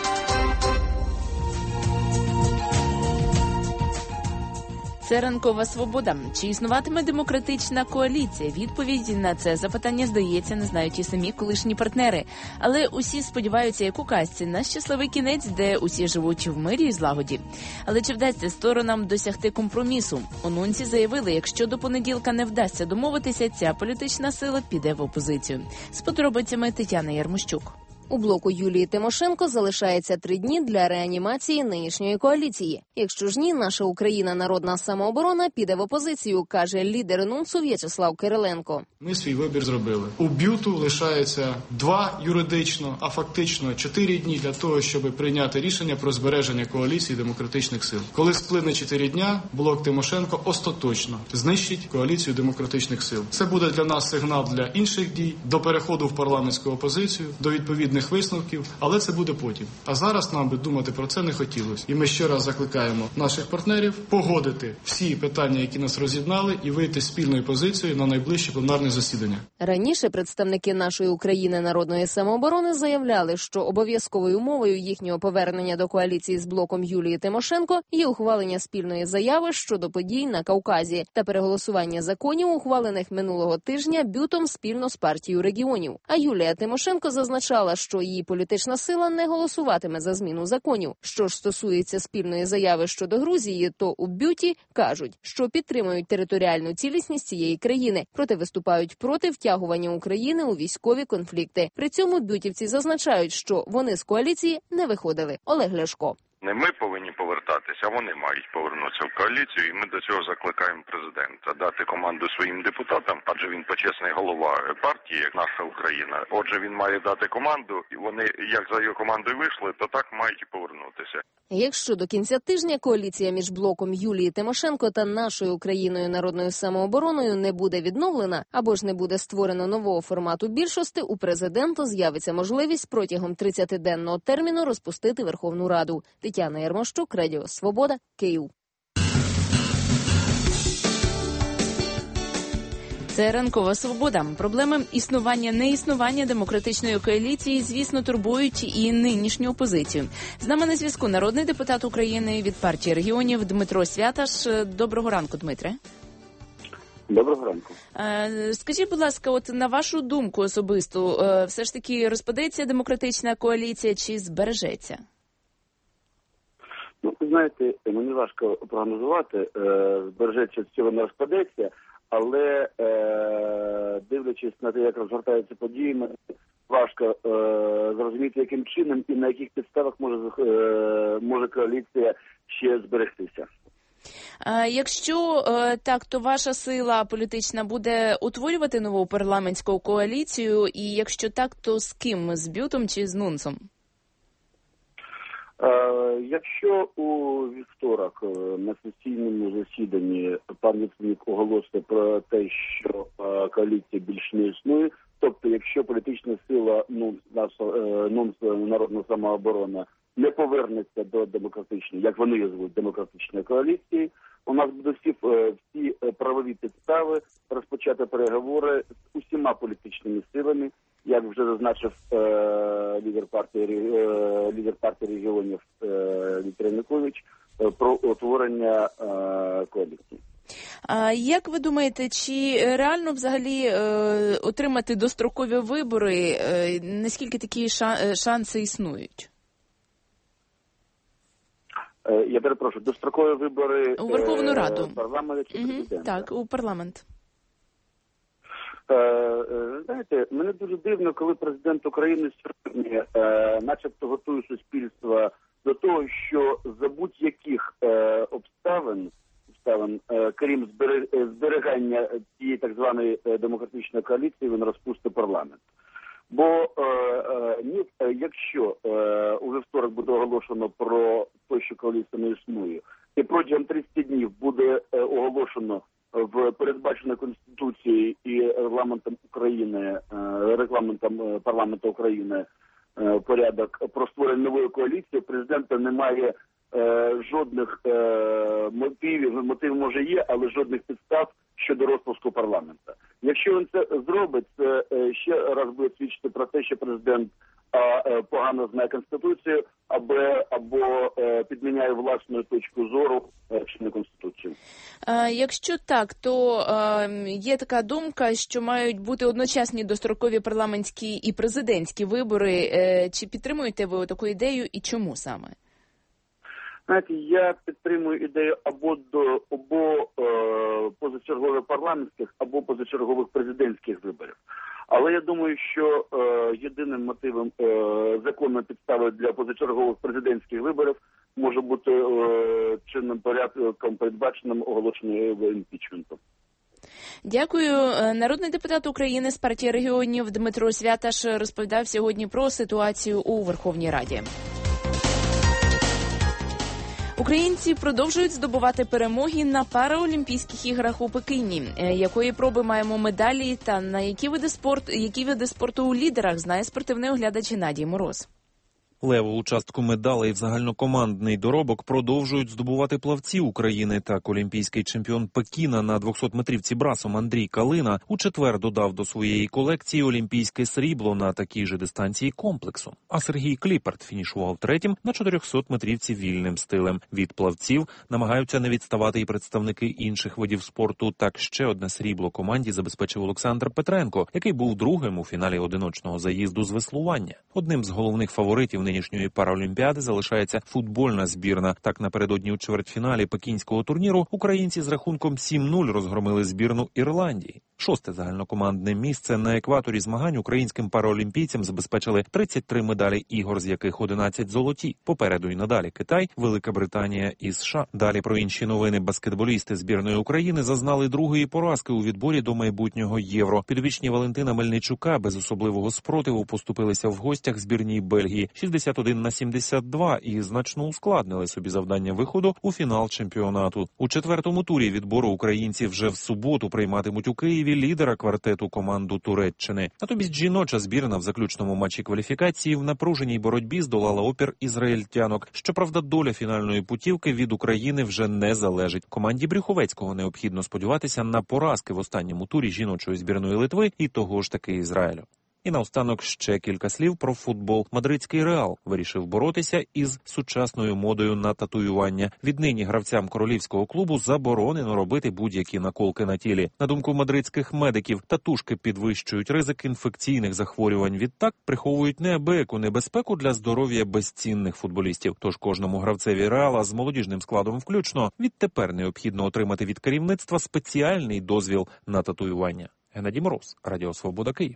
Це ранкова свобода. Чи існуватиме демократична коаліція? Відповіді на це запитання, здається, не знають і самі колишні партнери. Але усі сподіваються, як у казці, на щасливий кінець, де усі живуть в мирі і злагоді. Але чи вдасться сторонам досягти компромісу? Онунці заявили, якщо до понеділка не вдасться домовитися, ця політична сила піде в опозицію. З подробицями Тетяна Ярмощук. У блоку Юлії Тимошенко залишається 3 дні для реанімації нинішньої коаліції. Якщо ж ні, наша Україна народна самооборона піде в опозицію, каже лідер НУНСу В'ячеслав Кириленко. Ми свій вибір зробили. У БЮТу лишається 2 юридично, а фактично 4 дні для того, щоб прийняти рішення про збереження коаліції демократичних сил. Коли сплине 4 дня, блок Тимошенко остаточно знищить коаліцію демократичних сил. Це буде для нас сигнал для інших дій, до переходу в парламентську опозицію, до відповідних висновків, але це буде потім. А зараз нам би думати про це не хотілося. І ми ще раз закликаємо наших партнерів погодити всі питання, які нас роз'єднали, і вийти з спільною позицією на найближче пленарне засідання. Раніше представники нашої України народної самооборони заявляли, що обов'язковою умовою їхнього повернення до коаліції з блоком Юлії Тимошенко є ухвалення спільної заяви щодо подій на Кавказі та переголосування законів, ухвалених минулого тижня БЮТом спільно з партією регіонів. А Юлія Тимошенко зазначала, що її політична сила не голосуватиме за зміну законів. Що ж стосується спільної заяви щодо Грузії, то у БЮТі кажуть, що підтримують територіальну цілісність цієї країни, проте виступають проти втягування України у військові конфлікти. При цьому бютівці зазначають, що вони з коаліції не виходили. Олег Ляшко. Не ми повинні повертатися, а вони мають повернутися в коаліцію, і ми до цього закликаємо президента дати команду своїм депутатам, адже він почесний голова партії, як наша Україна. Отже, він має дати команду, і вони, як за його командою вийшли, то так мають і повернутися. Якщо до кінця тижня коаліція між блоком Юлії Тимошенко та нашою Україною народною самообороною не буде відновлена, або ж не буде створено нового формату більшості, у президента з'явиться можливість протягом 30-денного терміну розпустити Верховну Раду. Тетяна Ярмощук, Радіо Свобода, Київ. Це ранкова свобода. Проблеми існування-неіснування демократичної коаліції, звісно, турбують і нинішню опозицію. З нами на зв'язку народний депутат України від партії регіонів Дмитро Святаш. Доброго ранку, Дмитре. Доброго ранку. Скажіть, будь ласка, от на вашу думку особисту, все ж таки розпадеться демократична коаліція чи збережеться? Ну, ви знаєте, мені важко прогнозувати, збережеться, цього не розпадеться, але дивлячись на те, як розгортаються події, важко зрозуміти, яким чином і на яких підставах може коаліція ще зберегтися. Якщо так, то ваша сила політична буде утворювати нову парламентську коаліцію, і якщо так, то з ким? З БЮТом чи з НУНСом? Якщо у вівторок на сесійному засіданні пан Яценюк оголосить про те, що коаліція більше не існує, тобто якщо політична сила НУНС народна самооборона не повернеться до демократичної, як вони її звуть, демократичної коаліції, у нас будуть всі правові підстави розпочати переговори з усіма політичними силами, як вже зазначив лідер партії регіонів Віктор Янукович, про утворення коаліції. Як ви думаєте, чи реально взагалі отримати дострокові вибори? Наскільки такі шанси існують? Я перепрошую, дострокові вибори у Верховну Раду. Парламенту чи президента? Так, у парламент. Знаєте, мене дуже дивно, коли президент України сьогодні начебто готує суспільство до того, що за будь-яких обставин обставин, крім зберігання цієї так званої демократичної коаліції, він розпустить парламент. Бо якщо у вівторок буде оголошено про те, що коаліція не існує, і протягом 30 днів буде оголошено в передбаченій Конституцією і регламентом України, регламентом парламенту України порядок про створення нової коаліції, президента немає жодних мотивів, мотив може є, але жодних підстав щодо розпуску парламенту. Якщо він це зробить, це ще раз буде свідчити про те, що президент погано знає Конституцію або підміняє власну точку зору чи не Конституцію. Якщо так, то є така думка, що мають бути одночасні дострокові парламентські і президентські вибори. Чи підтримуєте ви таку ідею і чому саме? Знаєте, я підтримую ідею або позачергових парламентських, або позачергових президентських виборів. Але я думаю, що єдиним мотивом законної підстави для позачергових президентських виборів може бути чинним порядком передбаченим оголошенням імпічменту. Дякую. Народний депутат України з партії регіонів Дмитро Святаш розповідав сьогодні про ситуацію у Верховній Раді. Українці продовжують здобувати перемоги на Параолімпійських іграх у Пекіні. Якої проби маємо медалі та на які види спорту у лідерах, знає спортивний оглядач Геннадій Мороз. Левову частку медалей в загальнокомандний доробок продовжують здобувати плавці України. Так, олімпійський чемпіон Пекіна на 200-метрівці брасом Андрій Калина у четвер додав до своєї колекції олімпійське срібло на такій же дистанції комплексу. А Сергій Кліпарт фінішував третім на 400-метрівці вільним стилем. Від плавців намагаються не відставати і представники інших видів спорту. Так, ще одне срібло команді забезпечив Олександр Петренко, який був другим у фіналі одиночного заїзду з веслування. Одним з головних фаворитів нинішньої Параолімпіади залишається футбольна збірна. Так, напередодні у чвертьфіналі пекінського турніру українці з рахунком 7-0 розгромили збірну Ірландії. Шосте загальнокомандне місце на екваторі змагань українським параолімпійцям забезпечили 33 медалі ігор, з яких 11 золоті. Попереду і надалі Китай, Велика Британія і США. Далі про інші новини. Баскетболісти збірної України зазнали другої поразки у відборі до майбутнього Євро. Підопічні Валентина Мельничука без особливого спротиву поступилися в гостях збірній Бельгії 61-72 і значно ускладнили собі завдання виходу у фінал чемпіонату. У четвертому турі відбору українці вже в суботу прийматимуть у Києві лідера квартету команду Туреччини. Натомість жіноча збірна в заключному матчі кваліфікації в напруженій боротьбі здолала опір ізраїльтянок. Щоправда, доля фінальної путівки від України вже не залежить. Команді Брюховецького необхідно сподіватися на поразки в останньому турі жіночої збірної Литви і того ж таки Ізраїлю. І наостанок ще кілька слів про футбол. Мадридський Реал вирішив боротися із сучасною модою на татуювання. Віднині гравцям королівського клубу заборонено робити будь-які наколки на тілі. На думку мадридських медиків, татушки підвищують ризик інфекційних захворювань. Відтак приховують неабияку небезпеку для здоров'я безцінних футболістів. Тож кожному гравцеві Реала з молодіжним складом включно відтепер необхідно отримати від керівництва спеціальний дозвіл на татуювання. Геннадій Мороз, Радіо Свобода, Київ.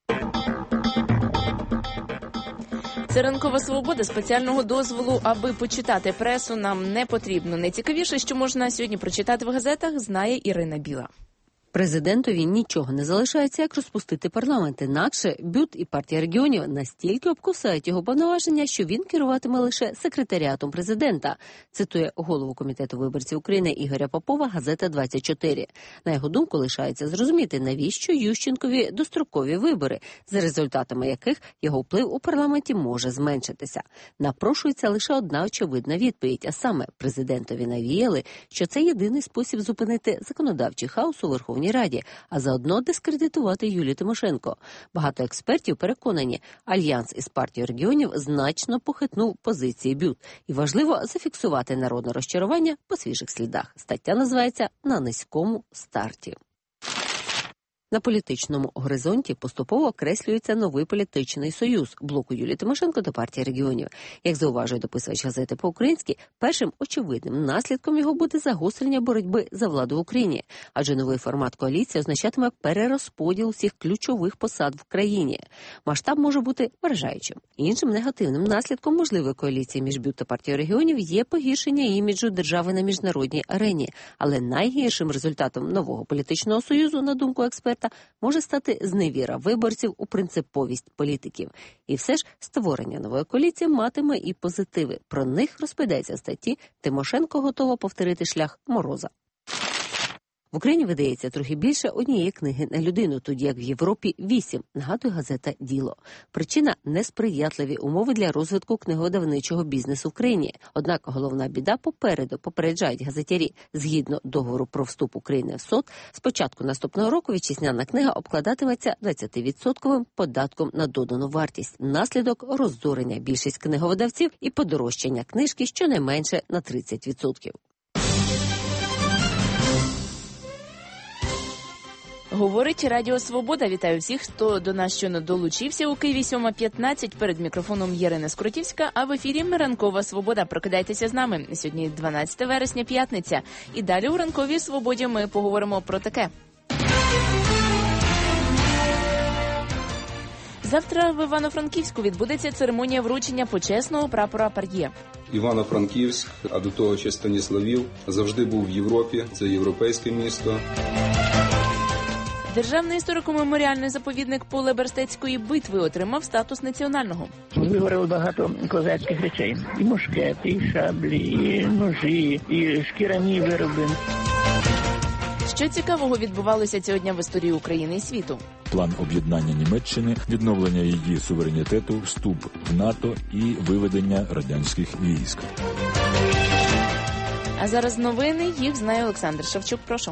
Це ранкова свобода. Спеціального дозволу, аби почитати пресу, нам не потрібно. Найцікавіше, що можна сьогодні прочитати в газетах, знає Ірина Біла. Президентові нічого не залишається, як розпустити парламент. Інакше БЮТ і партія регіонів настільки обкусають його повноваження, що він керуватиме лише секретаріатом президента, цитує голову Комітету виборців України Ігоря Попова газета «24». На його думку, лишається зрозуміти, навіщо Ющенкові дострокові вибори, за результатами яких його вплив у парламенті може зменшитися. Напрошується лише одна очевидна відповідь, а саме президентові навіяли, що це єдиний спосіб зупинити законодавчий хаос у Верховній Раді, а заодно дискредитувати Юлію Тимошенко. Багато експертів переконані, альянс із партією регіонів значно похитнув позиції БЮТ. І важливо зафіксувати народне розчарування по свіжих слідах. Стаття називається «На низькому старті». На політичному горизонті поступово окреслюється новий політичний союз блоку Юлії Тимошенко та партії регіонів. Як зауважує дописувач газети по-українськи, першим очевидним наслідком його буде загострення боротьби за владу в Україні, адже новий формат коаліції означатиме перерозподіл всіх ключових посад в країні. Масштаб може бути вражаючим. Іншим негативним наслідком можливої коаліції між БЮТ та партією регіонів є погіршення іміджу держави на міжнародній арені. Але найгіршим результатом нового політичного союзу, на думку експерта, може стати зневіра виборців у принциповість політиків. І все ж створення нової коаліції матиме і позитиви. Про них розповідається в статті «Тимошенко готова повторити шлях Мороза». В Україні видається трохи більше однієї книги на людину, тоді як в Європі 8, нагадує газета «Діло». Причина – несприятливі умови для розвитку книговидавничого бізнесу в країні. Однак головна біда попереду, попереджають газетярі. Згідно договору про вступ України в СОТ, з початку наступного року вітчизняна книга обкладатиметься 20% податком на додану вартість. Наслідок – розорення більшість книговидавців і подорожчання книжки щонайменше на 30%. Говорить Радіо Свобода. Вітаю всіх, хто до нас щойно долучився. У Києві 7:15. Перед мікрофоном Ярина Скротівська, а в ефірі «Ранкова Свобода». Прокидайтеся з нами. Сьогодні 12 вересня, п'ятниця. І далі у «Ранковій Свободі» ми поговоримо про таке. Завтра в Івано-Франківську відбудеться церемонія вручення почесного прапора «Пар'є». Івано-Франківськ, а до того ще Станіславів, завжди був в Європі. Це європейське місто. Державний історико-меморіальний заповідник Поле Берстецької битви отримав статус національного. Вигорили багато козацьких речей. І мушкети, і шаблі, і ножі, і шкіряні вироби. Що цікавого відбувалося цього дня в історії України і світу? План об'єднання Німеччини, відновлення її суверенітету, вступ в НАТО і виведення радянських військ. А зараз новини, їх знає Олександр Шевчук. Прошу.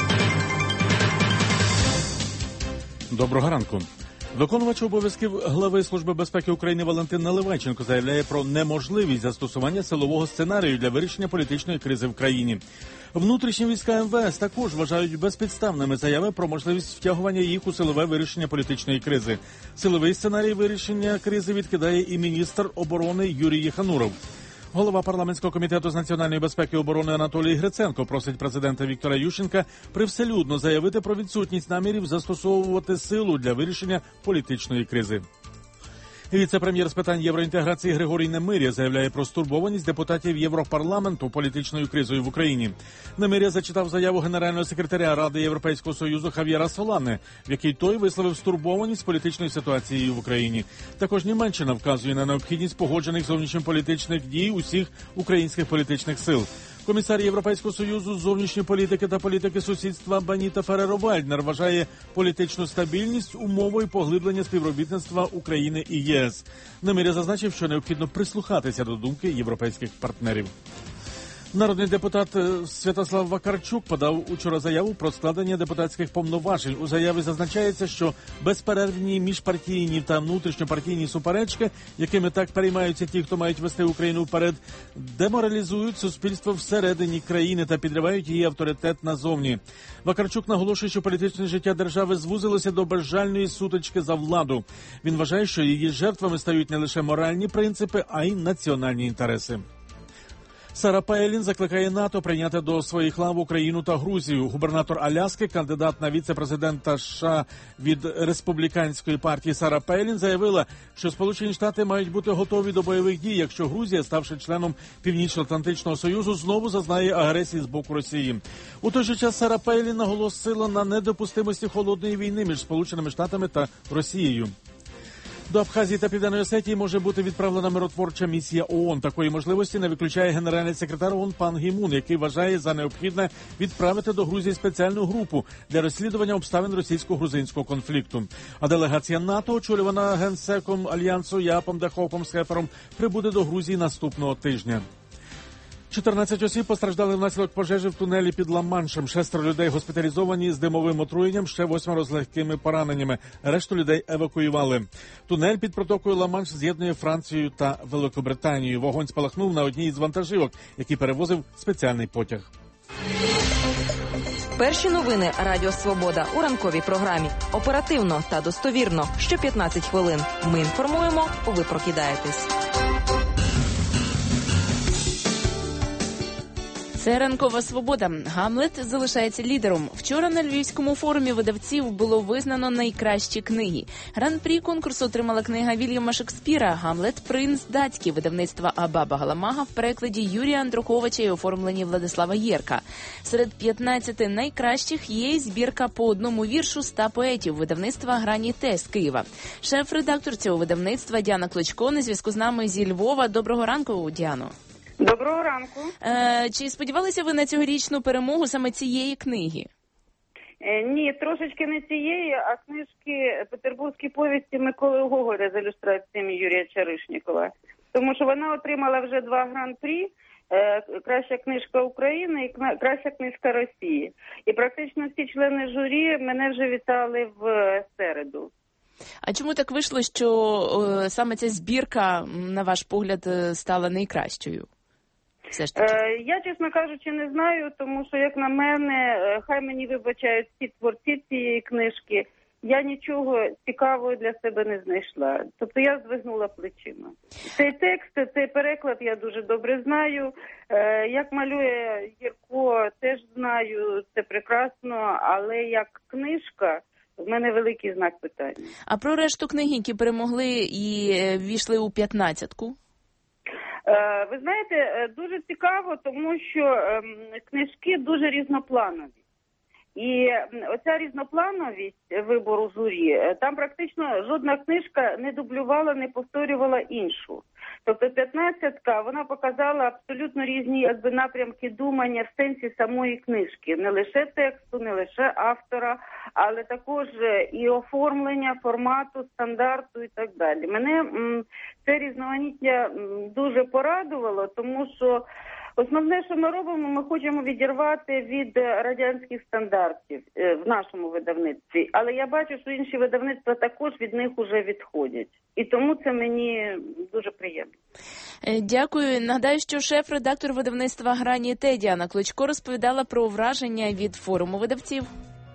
Доброго ранку. Виконувач обов'язків глави Служби безпеки України Валентин Наливайченко заявляє про неможливість застосування силового сценарію для вирішення політичної кризи в країні. Внутрішні війська МВС також вважають безпідставними заяви про можливість втягування їх у силове вирішення політичної кризи. Силовий сценарій вирішення кризи відкидає і міністр оборони Юрій Єхануров. Голова парламентського комітету з національної безпеки і оборони Анатолій Гриценко просить президента Віктора Ющенка привселюдно заявити про відсутність намірів застосовувати силу для вирішення політичної кризи. Віце-прем'єр з питань євроінтеграції Григорій Немиря заявляє про стурбованість депутатів Європарламенту політичною кризою в Україні. Немиря зачитав заяву генерального секретаря Ради Європейського Союзу Хав'єра Солани, в якій той висловив стурбованість політичною ситуацією в Україні. Також Німеччина вказує на необхідність погоджених зовнішньополітичних дій усіх українських політичних сил. Комісар Європейського Союзу з зовнішньої політики та політики сусідства Баніта Ферреро-Вальднер вважає політичну стабільність умовою поглиблення співробітництва України і ЄС. Немиря зазначив, що необхідно прислухатися до думки європейських партнерів. Народний депутат Святослав Вакарчук подав учора заяву про складення депутатських повноважень. У заяві зазначається, що безперервні міжпартійні та внутрішньопартійні суперечки, якими так переймаються ті, хто мають вести Україну вперед, деморалізують суспільство всередині країни та підривають її авторитет назовні. Вакарчук наголошує, що політичне життя держави звузилося до безжальної сутички за владу. Він вважає, що її жертвами стають не лише моральні принципи, а й національні інтереси. Сара Паелін закликає НАТО прийняти до своїх лав Україну та Грузію. Губернатор Аляски, кандидат на віце-президента США від республіканської партії Сара Паелін, заявила, що Сполучені Штати мають бути готові до бойових дій, якщо Грузія, ставши членом Північно-Атлантичного Союзу, знову зазнає агресії з боку Росії. У той же час Сара Паелін наголосила на недопустимості холодної війни між Сполученими Штатами та Росією. До Абхазії та Південної Осетії може бути відправлена миротворча місія ООН. Такої можливості не виключає генеральний секретар ООН пан Гі Мун, який вважає за необхідне відправити до Грузії спеціальну групу для розслідування обставин російсько-грузинського конфлікту. А делегація НАТО, очолювана генсеком Альянсу Япом де Хофом Схефером, прибуде до Грузії наступного тижня. 14 осіб постраждали внаслідок пожежі в тунелі під Ла-Маншем. 6 людей госпіталізовані з димовим отруєнням, ще 8 з легкими пораненнями. Решту людей евакуювали. Тунель під протокою Ла-Манш з'єднує Францію та Великобританію. Вогонь спалахнув на одній із вантажівок, який перевозив спеціальний потяг. Перші новини Радіо Свобода у ранковій програмі. Оперативно та достовірно. Що 15 хвилин. Ми інформуємо, ви прокидаєтесь. Це ранкова свобода. Гамлет залишається лідером. Вчора на Львівському форумі видавців було визнано найкращі книги. Гран-прі конкурсу отримала книга Вільяма Шекспіра «Гамлет. Принц датський» видавництва Абаба Галамага в перекладі Юрія Андруховича і оформленні Владислава Єрка. Серед 15 найкращих є й збірка по одному віршу 100 поетів видавництва Грані Те з Києва. Шеф-редактор цього видавництва Діана Клочко на зв'язку з нами зі Львова. Доброго ранку, Діано. Доброго ранку. Чи сподівалися ви на цьогорічну перемогу саме цієї книги? Ні, трошечки не цієї, а книжки «Петербурзькі повісті» Миколи Гоголя з ілюстраціями Юрія Чаришнікова. Тому що вона отримала вже 2 гран-прі, краща книжка України і краща книжка Росії. І практично всі члени журі мене вже вітали в середу. А чому так вийшло, що саме ця збірка, на ваш погляд, стала найкращою? Все ж таки. Я, чесно кажучи, не знаю, тому що, як на мене, хай мені вибачають всі творці цієї книжки, я нічого цікавого для себе не знайшла. Тобто я здвигнула плечима. Цей текст, цей переклад я дуже добре знаю. Як малює Єрко, теж знаю, це прекрасно, але як книжка в мене великий знак питання. А про решту книг, які перемогли і ввійшли у 15-ку? Ви знаєте, дуже цікаво, тому що книжки дуже різнопланові. І оця різноплановість вибору журі, там практично жодна книжка не дублювала, не повторювала іншу. Тобто 15-ка, вона показала абсолютно різні напрямки думання в сенсі самої книжки. Не лише тексту, не лише автора, але також і оформлення, формату, стандарту і так далі. Мене це різноманіття дуже порадувало, тому що основне, що ми робимо, ми хочемо відірвати від радянських стандартів в нашому видавництві. Але я бачу, що інші видавництва також від них уже відходять. І тому це мені дуже приємно. Дякую. Нагадаю, що шеф-редактор видавництва Грані Те Діана Клочко розповідала про враження від форуму видавців.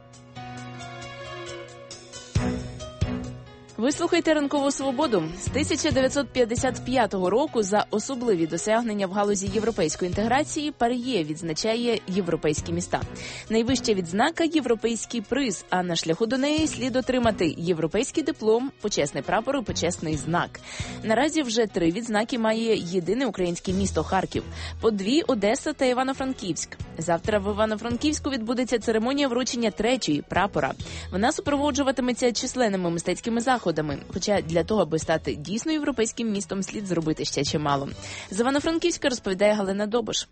Ви слухаєте «Ранкову свободу». З 1955 року за особливі досягнення в галузі європейської інтеграції ПАРЄ відзначає європейські міста. Найвища відзнака – європейський приз, а на шляху до неї слід отримати європейський диплом, почесний прапор і почесний знак. Наразі вже 3 відзнаки має єдине українське місто Харків, по 2 – Одеса та Івано-Франківськ. Завтра в Івано-Франківську відбудеться церемонія вручення 3-ї прапора. Вона супроводжуватиметься численними мистецькими заходами. Хоча для того, аби стати дійсно європейським містом, слід зробити ще чимало. З Івано-Франківська розповідає Галина Добуш.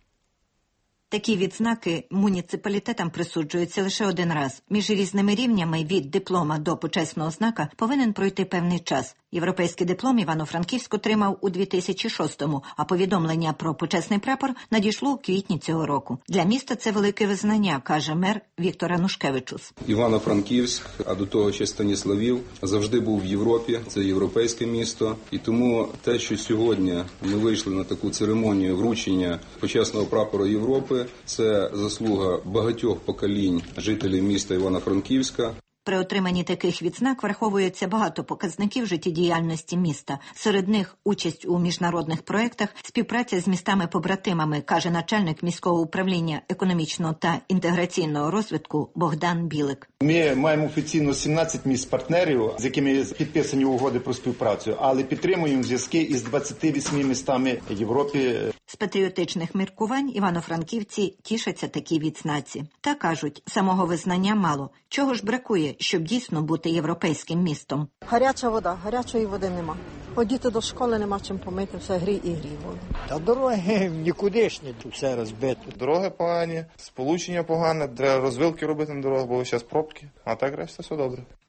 Такі відзнаки муніципалітетам присуджуються лише один раз. Між різними рівнями від диплома до почесного знака повинен пройти певний час. Європейський диплом Івано-Франківськ отримав у 2006-му, а повідомлення про почесний прапор надійшло у квітні цього року. Для міста це велике визнання, каже мер Віктор Янушкевичус. Івано-Франківськ, а до того ще Станіславів, завжди був в Європі, це європейське місто. І тому те, що сьогодні ми вийшли на таку церемонію вручення почесного прапору Європи, це заслуга багатьох поколінь жителів міста Івано-Франківська. При отриманні таких відзнак враховується багато показників життєдіяльності міста. Серед них участь у міжнародних проєктах, співпраця з містами-побратимами, каже начальник міського управління економічного та інтеграційного розвитку Богдан Білик. Ми маємо офіційно 17 міст-партнерів, з якими підписані угоди про співпрацю, але підтримуємо зв'язки із 28 містами Європи. З патріотичних міркувань івано-франківці тішаться такій відзнаці. Та кажуть, самого визнання мало. Чого ж бракує, щоб дійсно бути європейським містом? Гаряча вода, гарячої води нема. Ходіти до школи нема чим помити, все грій і грій воду. Та дороги нікудишні, все розбито. Дороги погані, сполучення погане, треба розвилки робити на дорогах, бо зараз пробки, а так решта все добре.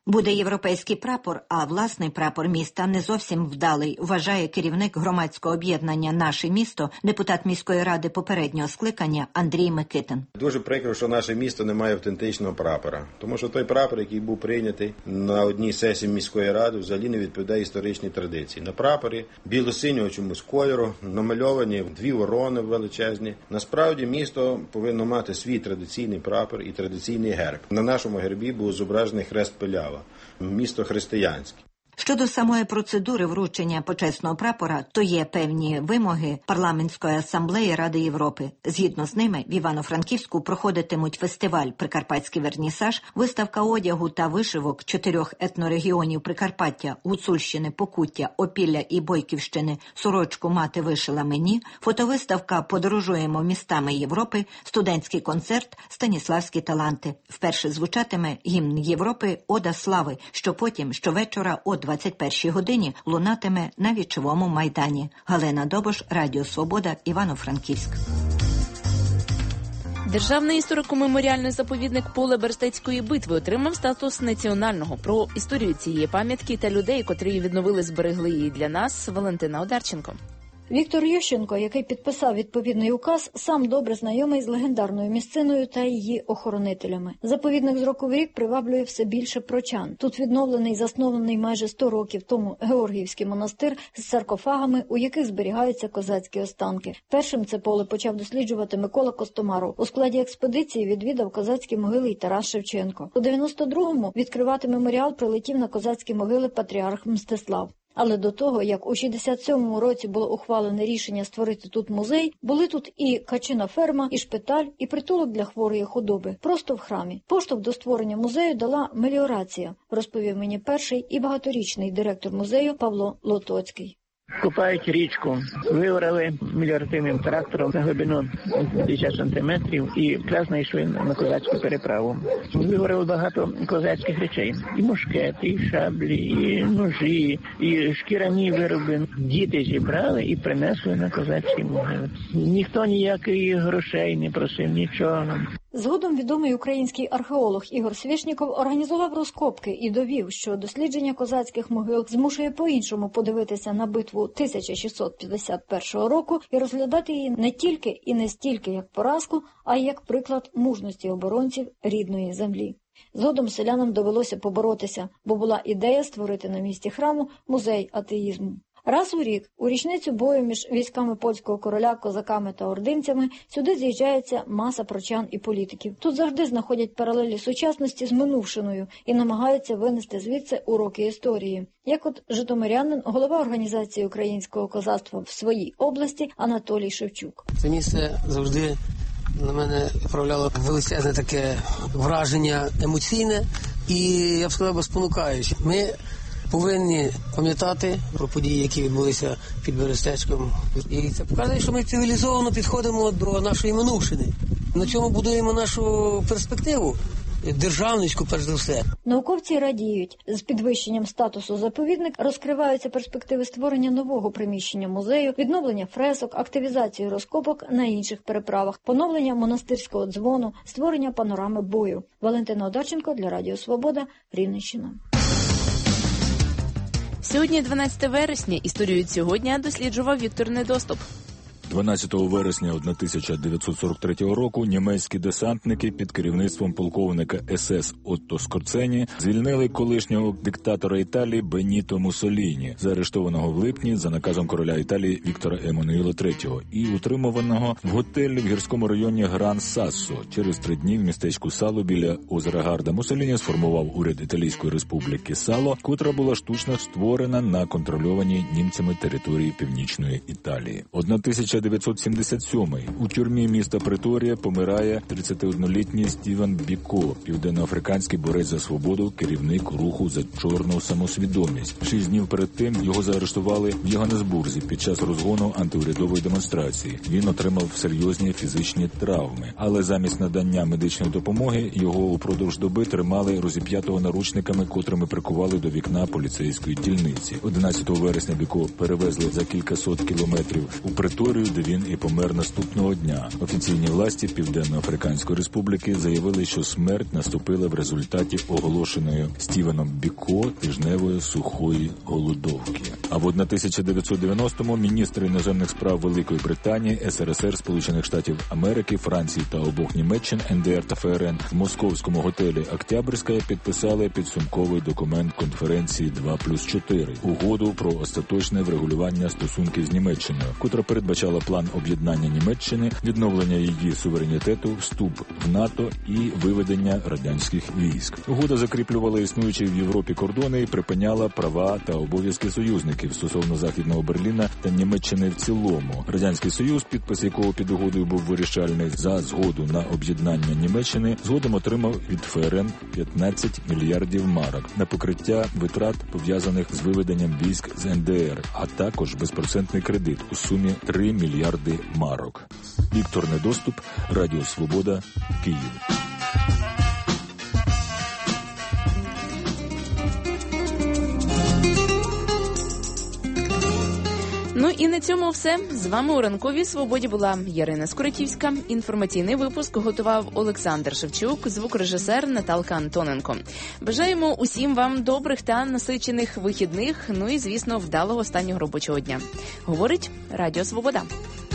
Буде європейський прапор, а власний прапор міста не зовсім вдалий, вважає керівник громадського об'єднання «Наше місто», депутат міської ради попереднього скликання Андрій Микитин. Дуже прикро, що наше місто не має автентичного прапора, тому що той прапор, який був прийнятий на одній сесії міської ради, взагалі не відповідає історичній традиції. На прапорі біло-синього чомусь кольору намальовані 2 ворони величезні. Насправді місто повинно мати свій традиційний прапор і традиційний герб. На нашому гербі був зображений хрест Пилява. Місто християнське. Щодо самої процедури вручення почесного прапора, то є певні вимоги Парламентської асамблеї Ради Європи. Згідно з ними, в Івано-Франківську проходитимуть фестиваль «Прикарпатський вернісаж», виставка одягу та вишивок 4 етнорегіонів Прикарпаття, Гуцульщини, Покуття, Опілля і Бойківщини «Сорочку мати вишила мені», фотовиставка «Подорожуємо містами Європи», студентський концерт «Станіславські таланти». Вперше звучатиме гімн Європи «Ода слави», що потім щовечора о 21-й годині лунатиме на Вічовому майдані. Галина Добош, Радіо Свобода, Івано-Франківськ. Державний історико-меморіальний заповідник «Поле Берестецької битви» отримав статус національного. Про історію цієї пам'ятки та людей, котрі відновили, зберегли її для нас, Валентина Одарченко. Віктор Ющенко, який підписав відповідний указ, сам добре знайомий з легендарною місциною та її охоронителями. Заповідник з року в рік приваблює все більше прочан. Тут відновлений, заснований майже 100 років тому Георгіївський монастир з саркофагами, у яких зберігаються козацькі останки. Першим це поле почав досліджувати Микола Костомаров. У складі експедиції відвідав козацькі могили й Тарас Шевченко. У 92-му відкривати меморіал прилетів на козацькі могили патріарх Мстислав. Але до того, як у 67-му році було ухвалене рішення створити тут музей, були тут і качина ферма, і шпиталь, і притулок для хворої худоби. Просто в храмі. Поштовх до створення музею дала меліорація, розповів мені перший і багаторічний директор музею Павло Лотоцький. Копають річку, виорали меліоративним трактором на глибину 50 сантиметрів і пляж знайшли на козацьку переправу. Виорали багато козацьких речей. І мушкети, і шаблі, і ножі, і шкіряні вироби. Діти зібрали і принесли на козацькі могили. Ніхто ніяких грошей не просив, нічого. Згодом відомий український археолог Ігор Свєшніков організував розкопки і довів, що дослідження козацьких могил змушує по-іншому подивитися на битву 1651 року і розглядати її не тільки і не стільки як поразку, а й як приклад мужності оборонців рідної землі. Згодом селянам довелося поборотися, бо була ідея створити на місці храму музей атеїзму. Раз у рік, у річницю бою між військами польського короля, козаками та ординцями, сюди з'їжджається маса прочан і політиків. Тут завжди знаходять паралелі сучасності з минувшиною і намагаються винести звідси уроки історії. Як от житомирянин, голова організації українського козацтва в своїй області Анатолій Шевчук. Це місце завжди на мене вправляло величезне таке враження емоційне і, я б сказав, спонукаюче. Ми повинні пам'ятати про події, які відбулися під Берестечком. І це показує, що ми цивілізовано підходимо до нашої минувшини. На цьому будуємо нашу перспективу, державницьку, перш за все. Науковці радіють. З підвищенням статусу заповідник розкриваються перспективи створення нового приміщення музею, відновлення фресок, активізації розкопок на інших переправах, поновлення монастирського дзвону, створення панорами бою. Валентина Одарченко для Радіо Свобода, Рівненщина. Сьогодні 12 вересня. Історію цього дня досліджував Віктор Недоступ. 12 вересня 1943 року німецькі десантники під керівництвом полковника СС Отто Скорцені звільнили колишнього диктатора Італії Беніто Муссоліні, заарештованого в липні за наказом короля Італії Віктора Еммануїла III і утримуваного в готелі в гірському районі Гран-Сассо. Через 3 дні в містечку Сало біля озера Гарда Муссоліні сформував уряд Італійської республіки Сало, котра була штучно створена на контрольованій німцями території Північної Італії. 1977. У тюрмі міста Преторія помирає 31-літній Стівен Біко, південноафриканський борець за свободу, керівник руху за чорну самосвідомість. 6 днів перед тим його заарештували в Йоганнесбурзі під час розгону антиурядової демонстрації. Він отримав серйозні фізичні травми, але замість надання медичної допомоги його упродовж доби тримали розіп'ятого наручниками, котрими прикували до вікна поліцейської дільниці. 11 вересня Біко перевезли за кількасот кілометрів у Преторію де він і помер наступного дня. Офіційні власті Південно-Африканської Республіки заявили, що смерть наступила в результаті оголошеної Стівеном Біко тижневої сухої голодовки. А в 1990-му міністри іноземних справ Великої Британії, СРСР, Сполучених Штатів Америки, Франції та обох Німеччин, НДР та ФРН в московському готелі «Октябрьська» підписали підсумковий документ конференції 2+4 – угоду про остаточне врегулювання стосунків з Німеччиною, котра передбачала план об'єднання Німеччини, відновлення її суверенітету, вступ в НАТО і виведення радянських військ. Угода закріплювала існуючі в Європі кордони і припиняла права та обов'язки союзників стосовно Західного Берліна та Німеччини в цілому. Радянський Союз, підпис якого під угодою був вирішальний за згоду на об'єднання Німеччини, згодом отримав від ФРН 15 мільярдів марок на покриття витрат, пов'язаних з виведенням військ з НДР, а також безпроцентний кредит у сумі 3 мільярди марок. Віктор Недоступ, Радіо Свобода, Київ. Ну і на цьому все. З вами у Ранковій Свободі була Ярина Скоротівська. Інформаційний випуск готував Олександр Шевчук, звукорежисер Наталка Антоненко. Бажаємо усім вам добрих та насичених вихідних, ну і, звісно, вдалого останнього робочого дня. Говорить Радіо Свобода.